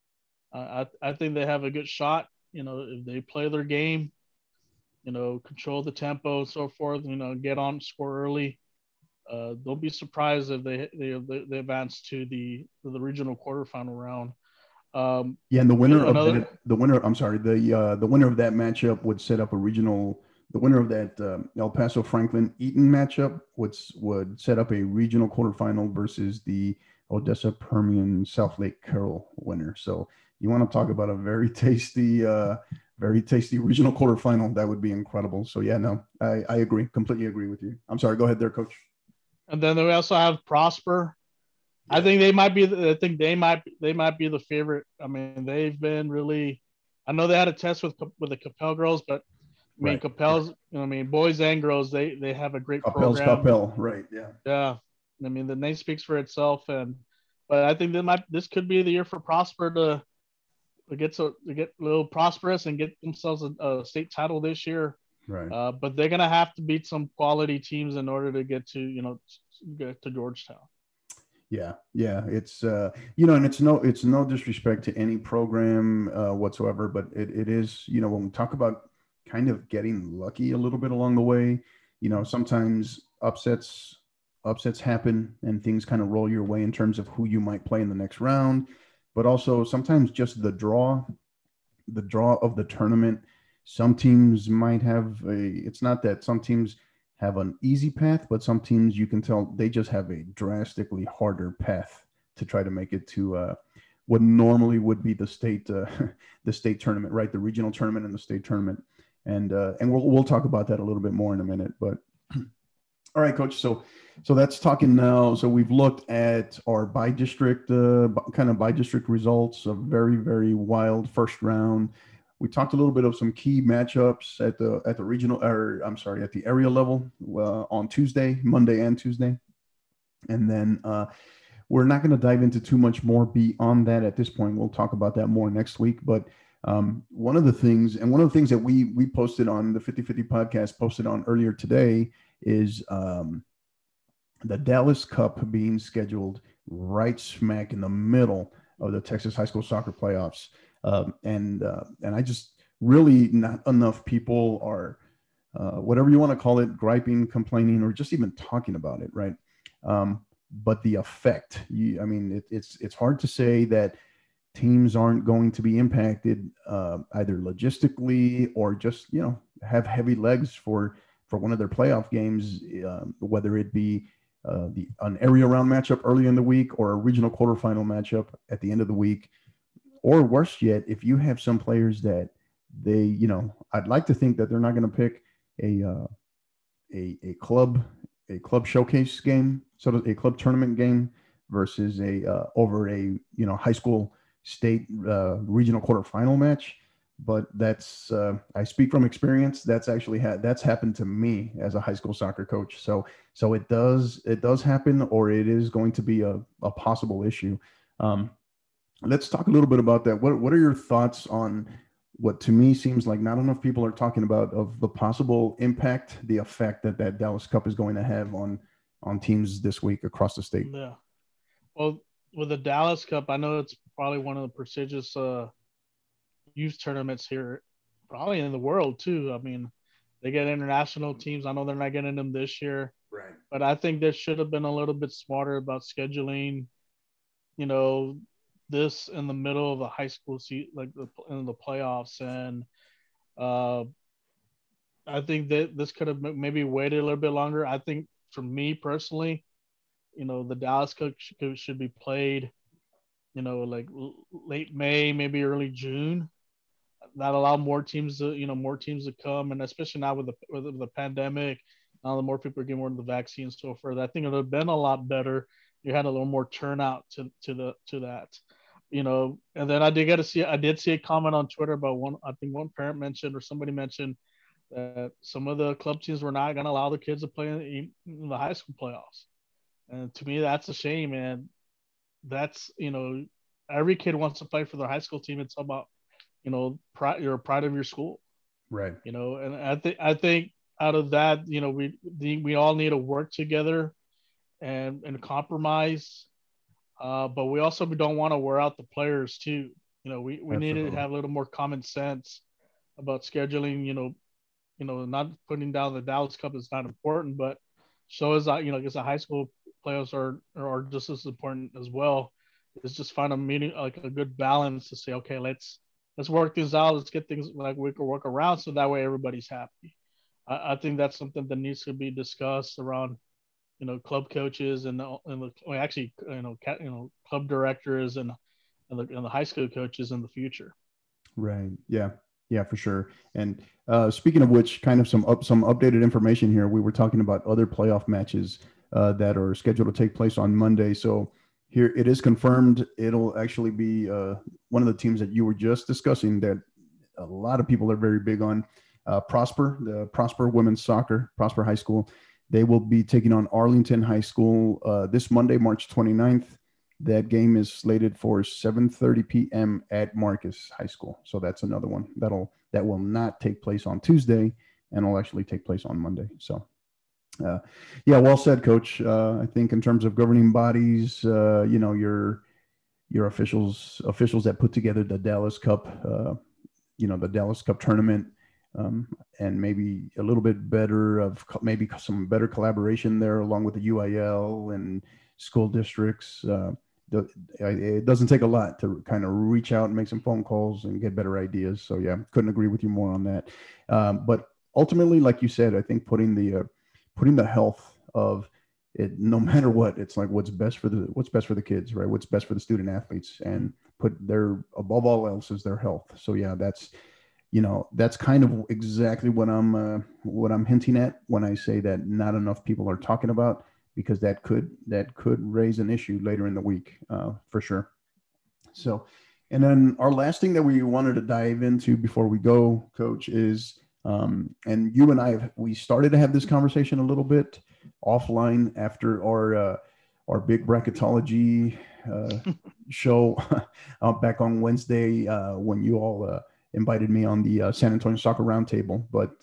Uh, I I think they have a good shot. You know, if they play their game, you know, control the tempo and so forth. You know, get on, score early. Uh, don't be surprised if they they they advance to the to the regional quarterfinal round. Um, Yeah, and the winner of another, that, the winner, I'm sorry, the uh, the winner of that matchup would set up a regional. The winner of that uh, El Paso Franklin Eaton matchup would would set up a regional quarterfinal versus the Odessa Permian South Lake Carroll winner. So you want to talk about a very tasty, uh, very tasty regional quarterfinal? That would be incredible. So yeah, no, I, I agree, completely agree with you. I'm sorry, go ahead there, Coach. and then we also have Prosper. Yeah. I think they might be. I think they might. They might be the favorite. I mean, they've been really. I know they had a test with with the Capel girls, but I mean, right. Capel's. You know, I mean, boys and girls, they they have a great Capel's program. Capel, right? Yeah. Yeah. I mean, the name speaks for itself, and but I think they might. This could be the year for Prosper to to get so to get a little prosperous and get themselves a, a state title this year. Right. Uh, but they're gonna have to beat some quality teams in order to get to you know get to Georgetown. Yeah, yeah, it's uh, you know, and it's no, it's no disrespect to any program uh, whatsoever, but it, it is, you know, when we talk about kind of getting lucky a little bit along the way, you know, sometimes upsets upsets happen and things kind of roll your way in terms of who you might play in the next round, but also sometimes just the draw, the draw of the tournament. Some teams might have a, it's not that some teams have an easy path, but some teams you can tell they just have a drastically harder path to try to make it to uh, what normally would be the state uh, the state tournament, right? The regional tournament and the state tournament, and uh, and we'll we'll talk about that a little bit more in a minute. But all right, coach. So so that's talking now. So we've looked at our by district uh, kind of by district results, a very very wild first round. We talked a little bit of some key matchups at the at the regional, or I'm sorry, at the area level uh, on Tuesday, Monday, and Tuesday, and then uh, we're not going to dive into too much more beyond that at this point. We'll talk about that more next week. But um, one of the things, and one of the things that we we posted on the fifty fifty podcast, posted on earlier today, is um, the Dallas Cup being scheduled right smack in the middle of the Texas high school soccer playoffs. Um, and uh, and I just really not enough people are, uh, whatever you want to call it, griping, complaining, or just even talking about it, right? Um, but the effect, you, I mean, it, it's it's hard to say that teams aren't going to be impacted uh, either logistically or just, you know, have heavy legs for for one of their playoff games, uh, whether it be uh, the an area round matchup early in the week or a regional quarterfinal matchup at the end of the week. Or worse yet, if you have some players that they, you know, I'd like to think that they're not going to pick a, uh, a a club a club showcase game, so a club tournament game versus a uh, over a you know high school state uh, regional quarterfinal match. But that's uh, I speak from experience. That's actually had that's happened to me as a high school soccer coach. So so it does it does happen, or it is going to be a, a possible issue. Um, let's talk a little bit about that. What what are your thoughts on what to me seems like not enough people are talking about of the possible impact, the effect that that Dallas Cup is going to have on on teams this week across the state? Yeah. Well, with the Dallas Cup, I know it's probably one of the prestigious uh, youth tournaments here, probably in the world too. I mean, they get international teams. I know they're not getting them this year, Right. but I think they should have been a little bit smarter about scheduling. You know, this in the middle of the high school seat, like the, in the playoffs, and uh, I think that this could have maybe waited a little bit longer. I think for me personally, you know, the Dallas Cup should be played, you know, like late May, maybe early June. That allow more teams to, you know, more teams to come, and especially now with the with the pandemic, now the more people are getting more of the vaccine and so forth. I think it would have been a lot better. You had a little more turnout to to the to that, you know. And then I did get to see, I did see a comment on Twitter about one. I think one parent mentioned or somebody mentioned that some of the club teams were not going to allow the kids to play in, in the high school playoffs. And to me, that's a shame. And that's, you know, every kid wants to play for their high school team. It's about, you know, pride, you're proud of your school, Right. you know, and I think, I think out of that, you know, we, the, we all need to work together and, and compromise. Uh, but we also don't want to wear out the players too. You know, we, we need to Absolutely. have a little more common sense about scheduling, you know, you know, not putting down the Dallas Cup is not important, but so is that, you know, I guess the high school playoffs are are just as important as well. It's just find a meeting, like a good balance to say, okay, let's let's work things out. Let's get things like we can work around, so that way everybody's happy. I, I think that's something that needs to be discussed around, you know, club coaches and the, and the well, actually, you know, you know, club directors and and the, and the high school coaches in the future. Right. Yeah. Yeah, for sure. And uh, speaking of which, kind of some up some updated information here. We were talking about other playoff matches uh, that are scheduled to take place on Monday. So here it is confirmed. It'll actually be uh, one of the teams that you were just discussing that a lot of people are very big on. Uh, Prosper, the Prosper Women's Soccer, Prosper High School. They will be taking on Arlington High School uh, this Monday, March twenty-ninth. That game is slated for seven thirty p.m. at Marcus High School. So that's another one that'll that will not take place on Tuesday. and it'll actually take place on Monday. So, uh, yeah, well said, Coach. Uh, I think in terms of governing bodies, uh, you know, your your officials officials that put together the Dallas Cup, uh, you know, the Dallas Cup tournament, um, and maybe a little bit better of maybe some better collaboration there along with the U I L and school districts. Uh, it doesn't take a lot to kind of reach out and make some phone calls and get better ideas. So yeah, couldn't agree with you more on that. Um, but ultimately, like you said, I think putting the uh, putting the health of it, no matter what, it's like what's best for the what's best for the kids, right? What's best for the student athletes, and put their above all else is their health. So yeah, that's you know that's kind of exactly what I'm uh, what I'm hinting at when I say that not enough people are talking about, because that could that could raise an issue later in the week, uh, for sure. So, and then our last thing that we wanted to dive into before we go, Coach, is um, and you and I have, we started to have this conversation a little bit offline after our uh, our big bracketology uh, show uh, back on Wednesday, uh, when you all uh, invited me on the uh, San Antonio Soccer Roundtable. But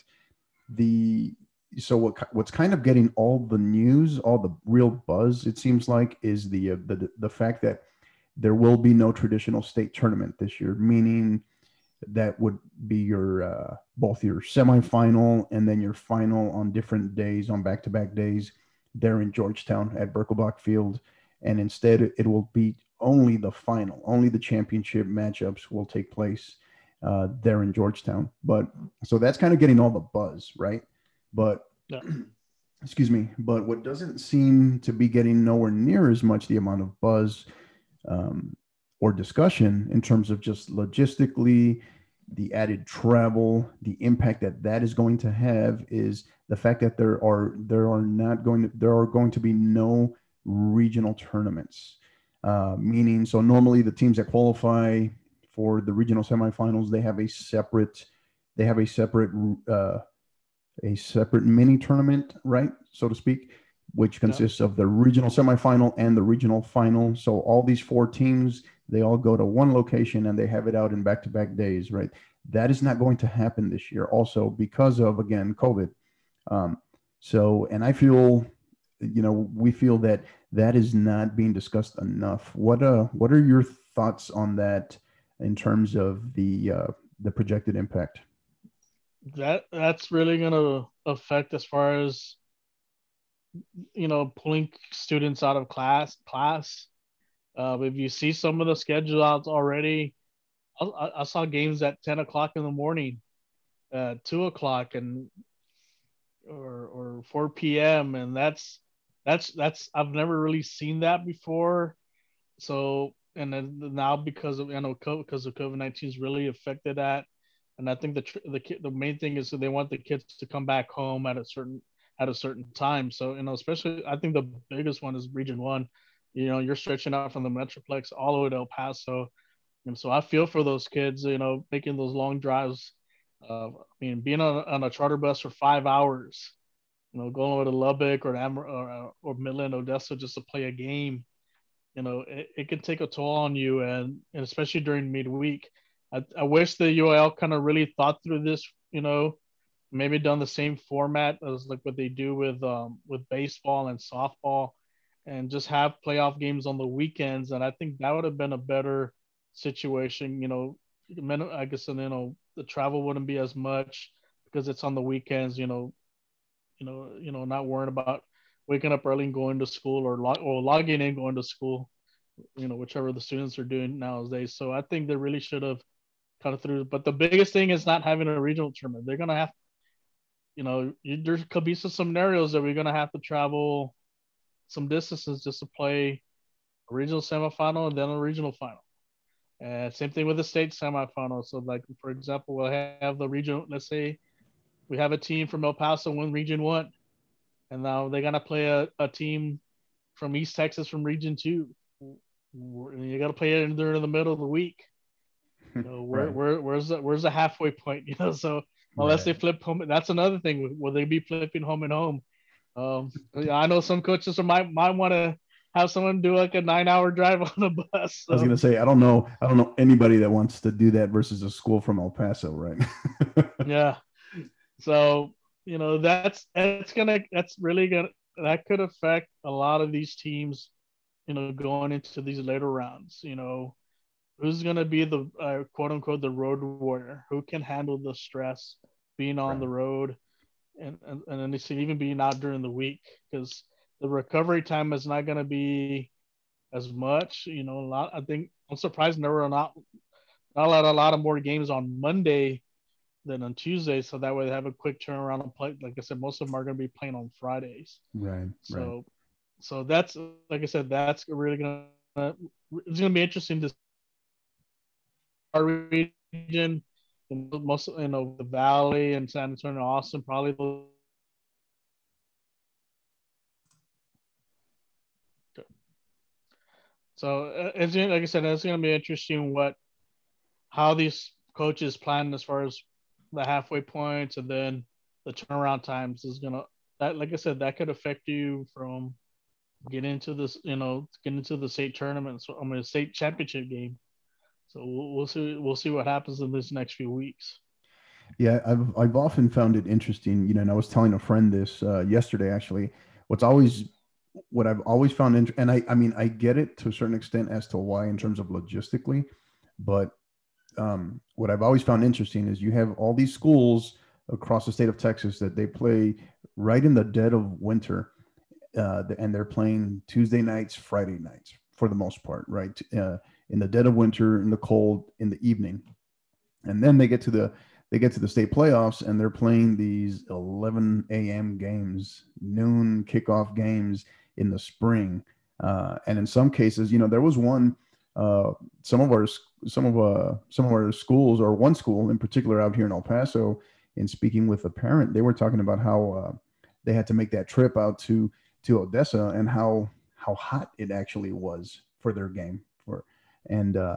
the so what what's kind of getting all the news, all the real buzz, it seems like, is the uh, the the fact that there will be no traditional state tournament this year, meaning that would be your uh, both your semifinal and then your final on different days, on back-to-back days there in Georgetown at Birkelbach Field. And instead it will be only the final, only the championship matchups will take place uh, there in Georgetown. But so that's kind of getting all the buzz, right? But yeah. excuse me, but what doesn't seem to be getting nowhere near as much the amount of buzz um, or discussion in terms of just logistically the added travel, the impact that that is going to have, is the fact that there are there are not going to there are going to be no regional tournaments. Uh, meaning, so normally the teams that qualify for the regional semifinals, they have a separate they have a separate uh, a separate mini tournament, right, so to speak, which consists of the regional semifinal and the regional final. So all these four teams, they all go to one location and they have it out in back-to-back days, right? That is not going to happen this year, also because of, again, COVID. Um, so, and I feel, you know, we feel that that is not being discussed enough. What uh, what are your thoughts on that in terms of the uh, the projected impact? That that's really going to affect as far as, you know, pulling students out of class class. Uh, if you see some of the schedule out already, I, I saw games at ten o'clock in the morning, uh, two o'clock, and or or four p.m. and that's that's that's I've never really seen that before. So, and then now because of, you know, because of COVID nineteen has really affected that. And I think the the the main thing is that they want the kids to come back home at a certain at a certain time. So, you know, especially I think the biggest one is Region One. You know, you're stretching out from the Metroplex all the way to El Paso, and so I feel for those kids. You know, making those long drives. Uh, I mean, being on, on a charter bus for five hours. You know, going over to Lubbock or Am- or, or Midland, Odessa just to play a game. You know, it, it can take a toll on you, and, and especially during midweek. I, I wish the U L kind of really thought through this, you know, maybe done the same format as like what they do with um, with baseball and softball, and just have playoff games on the weekends. And I think that would have been a better situation. You know, I guess, and you know, the travel wouldn't be as much because it's on the weekends. You know, you know, you know, not worrying about waking up early and going to school, or log, or logging in going to school. You know, whichever the students are doing nowadays. So I think they really should have cut it through. But the biggest thing is not having a regional tournament. They're gonna have, you know, you, there could be some scenarios that we're gonna have to travel some distances just to play a regional semifinal and then a regional final. And same thing with the state semifinal. So, like, for example, we'll have the regional. Let's say we have a team from El Paso win Region One, and now they're gonna play a, a team from East Texas from Region Two. You got to play it during the middle of the week. You know, where, right. where, where's the, where's the halfway point? You know, so unless right. they flip home, that's another thing. Will they be flipping home and home? Um, I know some coaches might might want to have someone do like a nine-hour drive on a bus. So. I was gonna say, I don't know, I don't know anybody that wants to do that versus a school from El Paso, right? Yeah. So you know, that's that's gonna that's really gonna that could affect a lot of these teams, you know, going into these later rounds. You know, who's gonna be the uh, quote unquote the road warrior? Who can handle the stress being on Right. the road, and and, and then they even being out during the week, because the recovery time is not gonna be as much. You know, a lot. I think I'm surprised there were not not a lot, a lot of more games on Monday than on Tuesday, so that way they have a quick turnaround and play. Like I said, most of them are going to be playing on Fridays. Right. Right. So, so that's like I said, that's really going to it's going to be interesting to see our region, and most you know the Valley and San Antonio, Austin, probably. So uh, it's like I said, it's going to be interesting what how these coaches plan as far as the halfway points and then the turnaround times is gonna that like I said that could affect you from getting into this you know getting into the state tournament. So I'm mean, a state championship game. So we'll, we'll see we'll see what happens in this next few weeks. Yeah, I've I've often found it interesting, you know, and I was telling a friend this uh, yesterday actually. What's always what I've always found, int- and I I mean I get it to a certain extent as to why in terms of logistically, but um, what I've always found interesting is you have all these schools across the state of Texas that they play right in the dead of winter, uh, and they're playing Tuesday nights, Friday nights for the most part, right? Uh, in the dead of winter, in the cold, in the evening, and then they get to the they get to the state playoffs and they're playing these eleven a m games, noon kickoff games in the spring. Uh, and in some cases, you know, there was one, uh, some of our some of uh, some of our schools, or one school in particular out here in El Paso. In speaking with a parent, they were talking about how uh, they had to make that trip out to to Odessa and how how hot it actually was for their game for and uh,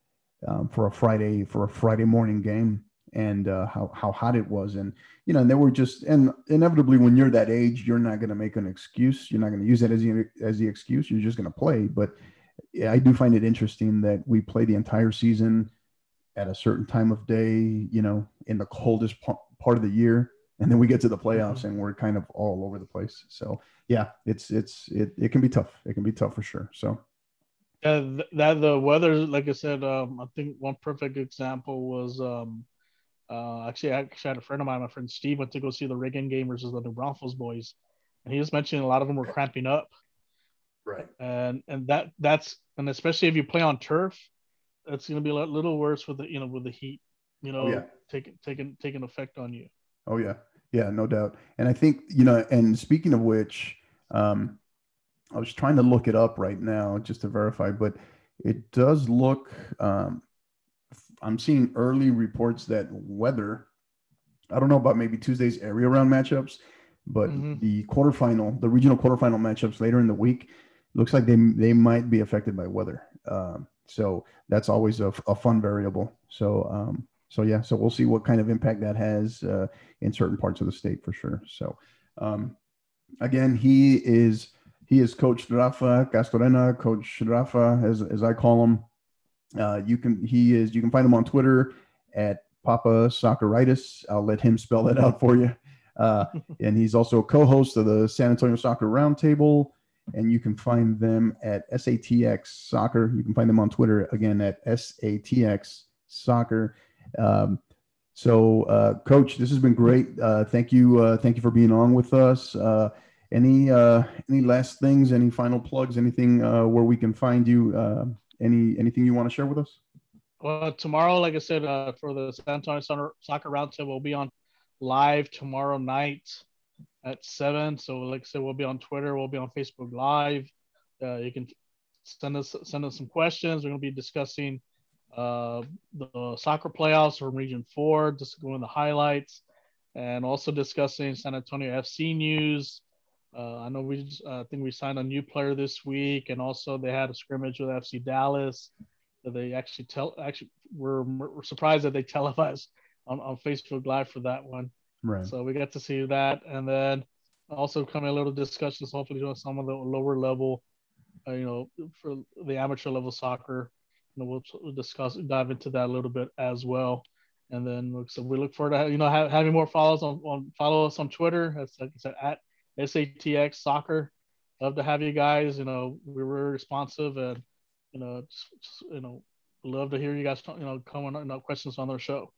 um, for a Friday for a Friday morning game, and uh, how how hot it was. And you know, and they were just, and inevitably when you're that age, you're not going to make an excuse. You're not going to use it as the as the excuse. You're just going to play. But yeah, I do find it interesting that we play the entire season at a certain time of day, you know, in the coldest p- part of the year, and then we get to the playoffs Mm-hmm. and we're kind of all over the place. So yeah, it's it's it it can be tough. It can be tough for sure. So Yeah, th- that the weather, like I said, um, I think one perfect example was um, uh, actually I actually had a friend of mine, my friend Steve, went to go see the Reagan game versus the New Braunfels boys, and he was mentioning a lot of them were cramping up, right. and and that that's and especially if you play on turf, it's going to be a little worse with the you know with the heat, you Oh yeah. know, taking taking taking effect on you. Oh yeah. Yeah, no doubt. And I think, you know, and speaking of which, um, I was trying to look it up right now just to verify, but it does look, um, I'm seeing early reports that weather, I don't know about maybe Tuesday's area round matchups, but Mm-hmm. the quarterfinal, the regional quarterfinal matchups later in the week, looks like they they might be affected by weather. Um, so that's always a, a fun variable. So um, so yeah, so we'll see what kind of impact that has uh, in certain parts of the state for sure. So um, again, he is he is Coach Rafa Castorena, Coach Rafa, as as I call him. Uh, you can he is you can find him on Twitter at Papa Socceritis. I'll let him spell that out for you. Uh, and he's also a co-host of the San Antonio Soccer Roundtable. And you can find them at S A T X Soccer. You can find them on Twitter again at S A T X Soccer. Um, so, uh, Coach, this has been great. Uh, thank you. Uh, thank you for being on with us. Uh, any uh, any last things? Any final plugs? Anything uh, where we can find you? Uh, any anything you want to share with us? Well, tomorrow, like I said, uh, for the San Antonio Soccer Roundtable, we'll be on live tomorrow night at seven. So, like I said, we'll be on Twitter, we'll be on Facebook Live. Uh, you can send us send us some questions. We're going to be discussing uh, the soccer playoffs from Region Four, just going the highlights, and also discussing San Antonio F C news. Uh, I know we, just, uh, I think we signed a new player this week, and also they had a scrimmage with F C Dallas. That they actually tell, actually, we're, we're surprised that they televised on, on Facebook Live for that one. Right. So we got to see that, and then also coming a little discussions, hopefully on some of the lower level, uh, you know, for the amateur level soccer. You know, we'll, we'll discuss dive into that a little bit as well. And then so we look forward to you know have, having more follows on, on follow us on Twitter. That's like I said at S A T X Soccer. Love to have you guys. You know we're very responsive and you know just, just, you know love to hear you guys you know comment you know, questions on their show.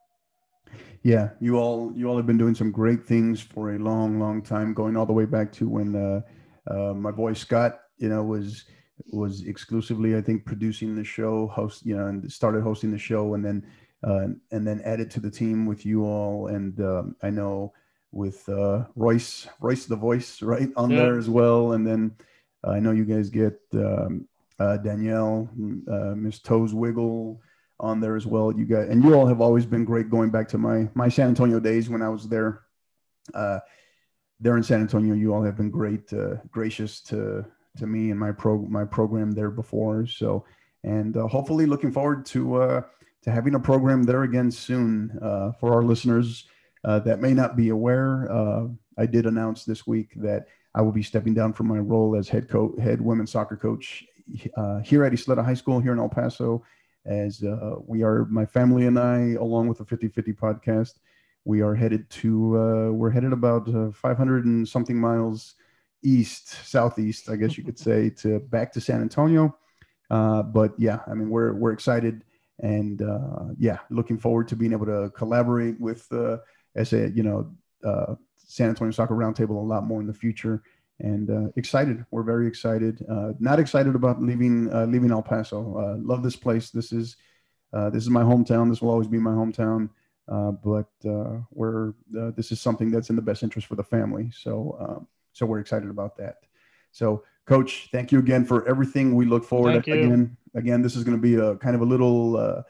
Yeah, you all you all have been doing some great things for a long, long time, going all the way back to when uh, uh, my boy Scott, you know, was was exclusively, I think, producing the show, host, you know, and started hosting the show, and then uh, and then added to the team with you all, and um, I know with uh, Royce, Royce the Voice, right on Yep. there as well, and then uh, I know you guys get um, uh, Danielle, uh, Miss Toes Wiggle on there as well. You guys, and you all have always been great going back to my my San Antonio days when I was there. Uh, there in San Antonio, you all have been great, uh, gracious to to me and my pro my program there before. So, and uh, hopefully, looking forward to uh, to having a program there again soon. Uh, for our listeners uh, that may not be aware, uh, I did announce this week that I will be stepping down from my role as head coach, head women's soccer coach uh, here at Isleta High School here in El Paso, as uh, we are, my family and I, along with the fifty fifty podcast, we are headed to, uh, we're headed about uh, five hundred and something miles east, southeast, I guess you could say, to back to San Antonio. Uh, but yeah, I mean, we're, we're excited and uh, yeah, looking forward to being able to collaborate with, uh, as a, you know, uh, San Antonio Soccer Roundtable a lot more in the future. And uh, excited. We're very excited. Uh, not excited about leaving uh, leaving El Paso. Uh, love this place. This is uh, this is my hometown. This will always be my hometown. Uh, but uh, we're uh, this is something that's in the best interest for the family. So um, so we're excited about that. So, Coach, thank you again for everything. We look forward Thank you. again. Again, this is going to be a kind of a little uh,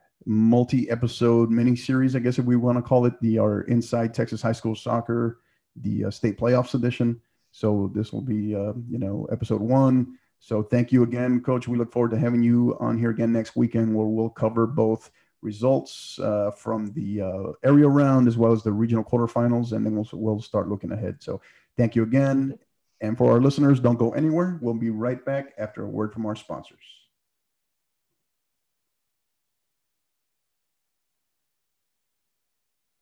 multi-episode mini series, I guess if we want to call it, the our Inside Texas High School Soccer, the uh, state playoffs edition. So this will be, uh, you know, episode one. So thank you again, Coach. We look forward to having you on here again next weekend, where we'll cover both results uh, from the uh, area round as well as the regional quarterfinals, and then we'll we'll start looking ahead. So thank you again, and for our listeners, don't go anywhere. We'll be right back after a word from our sponsors.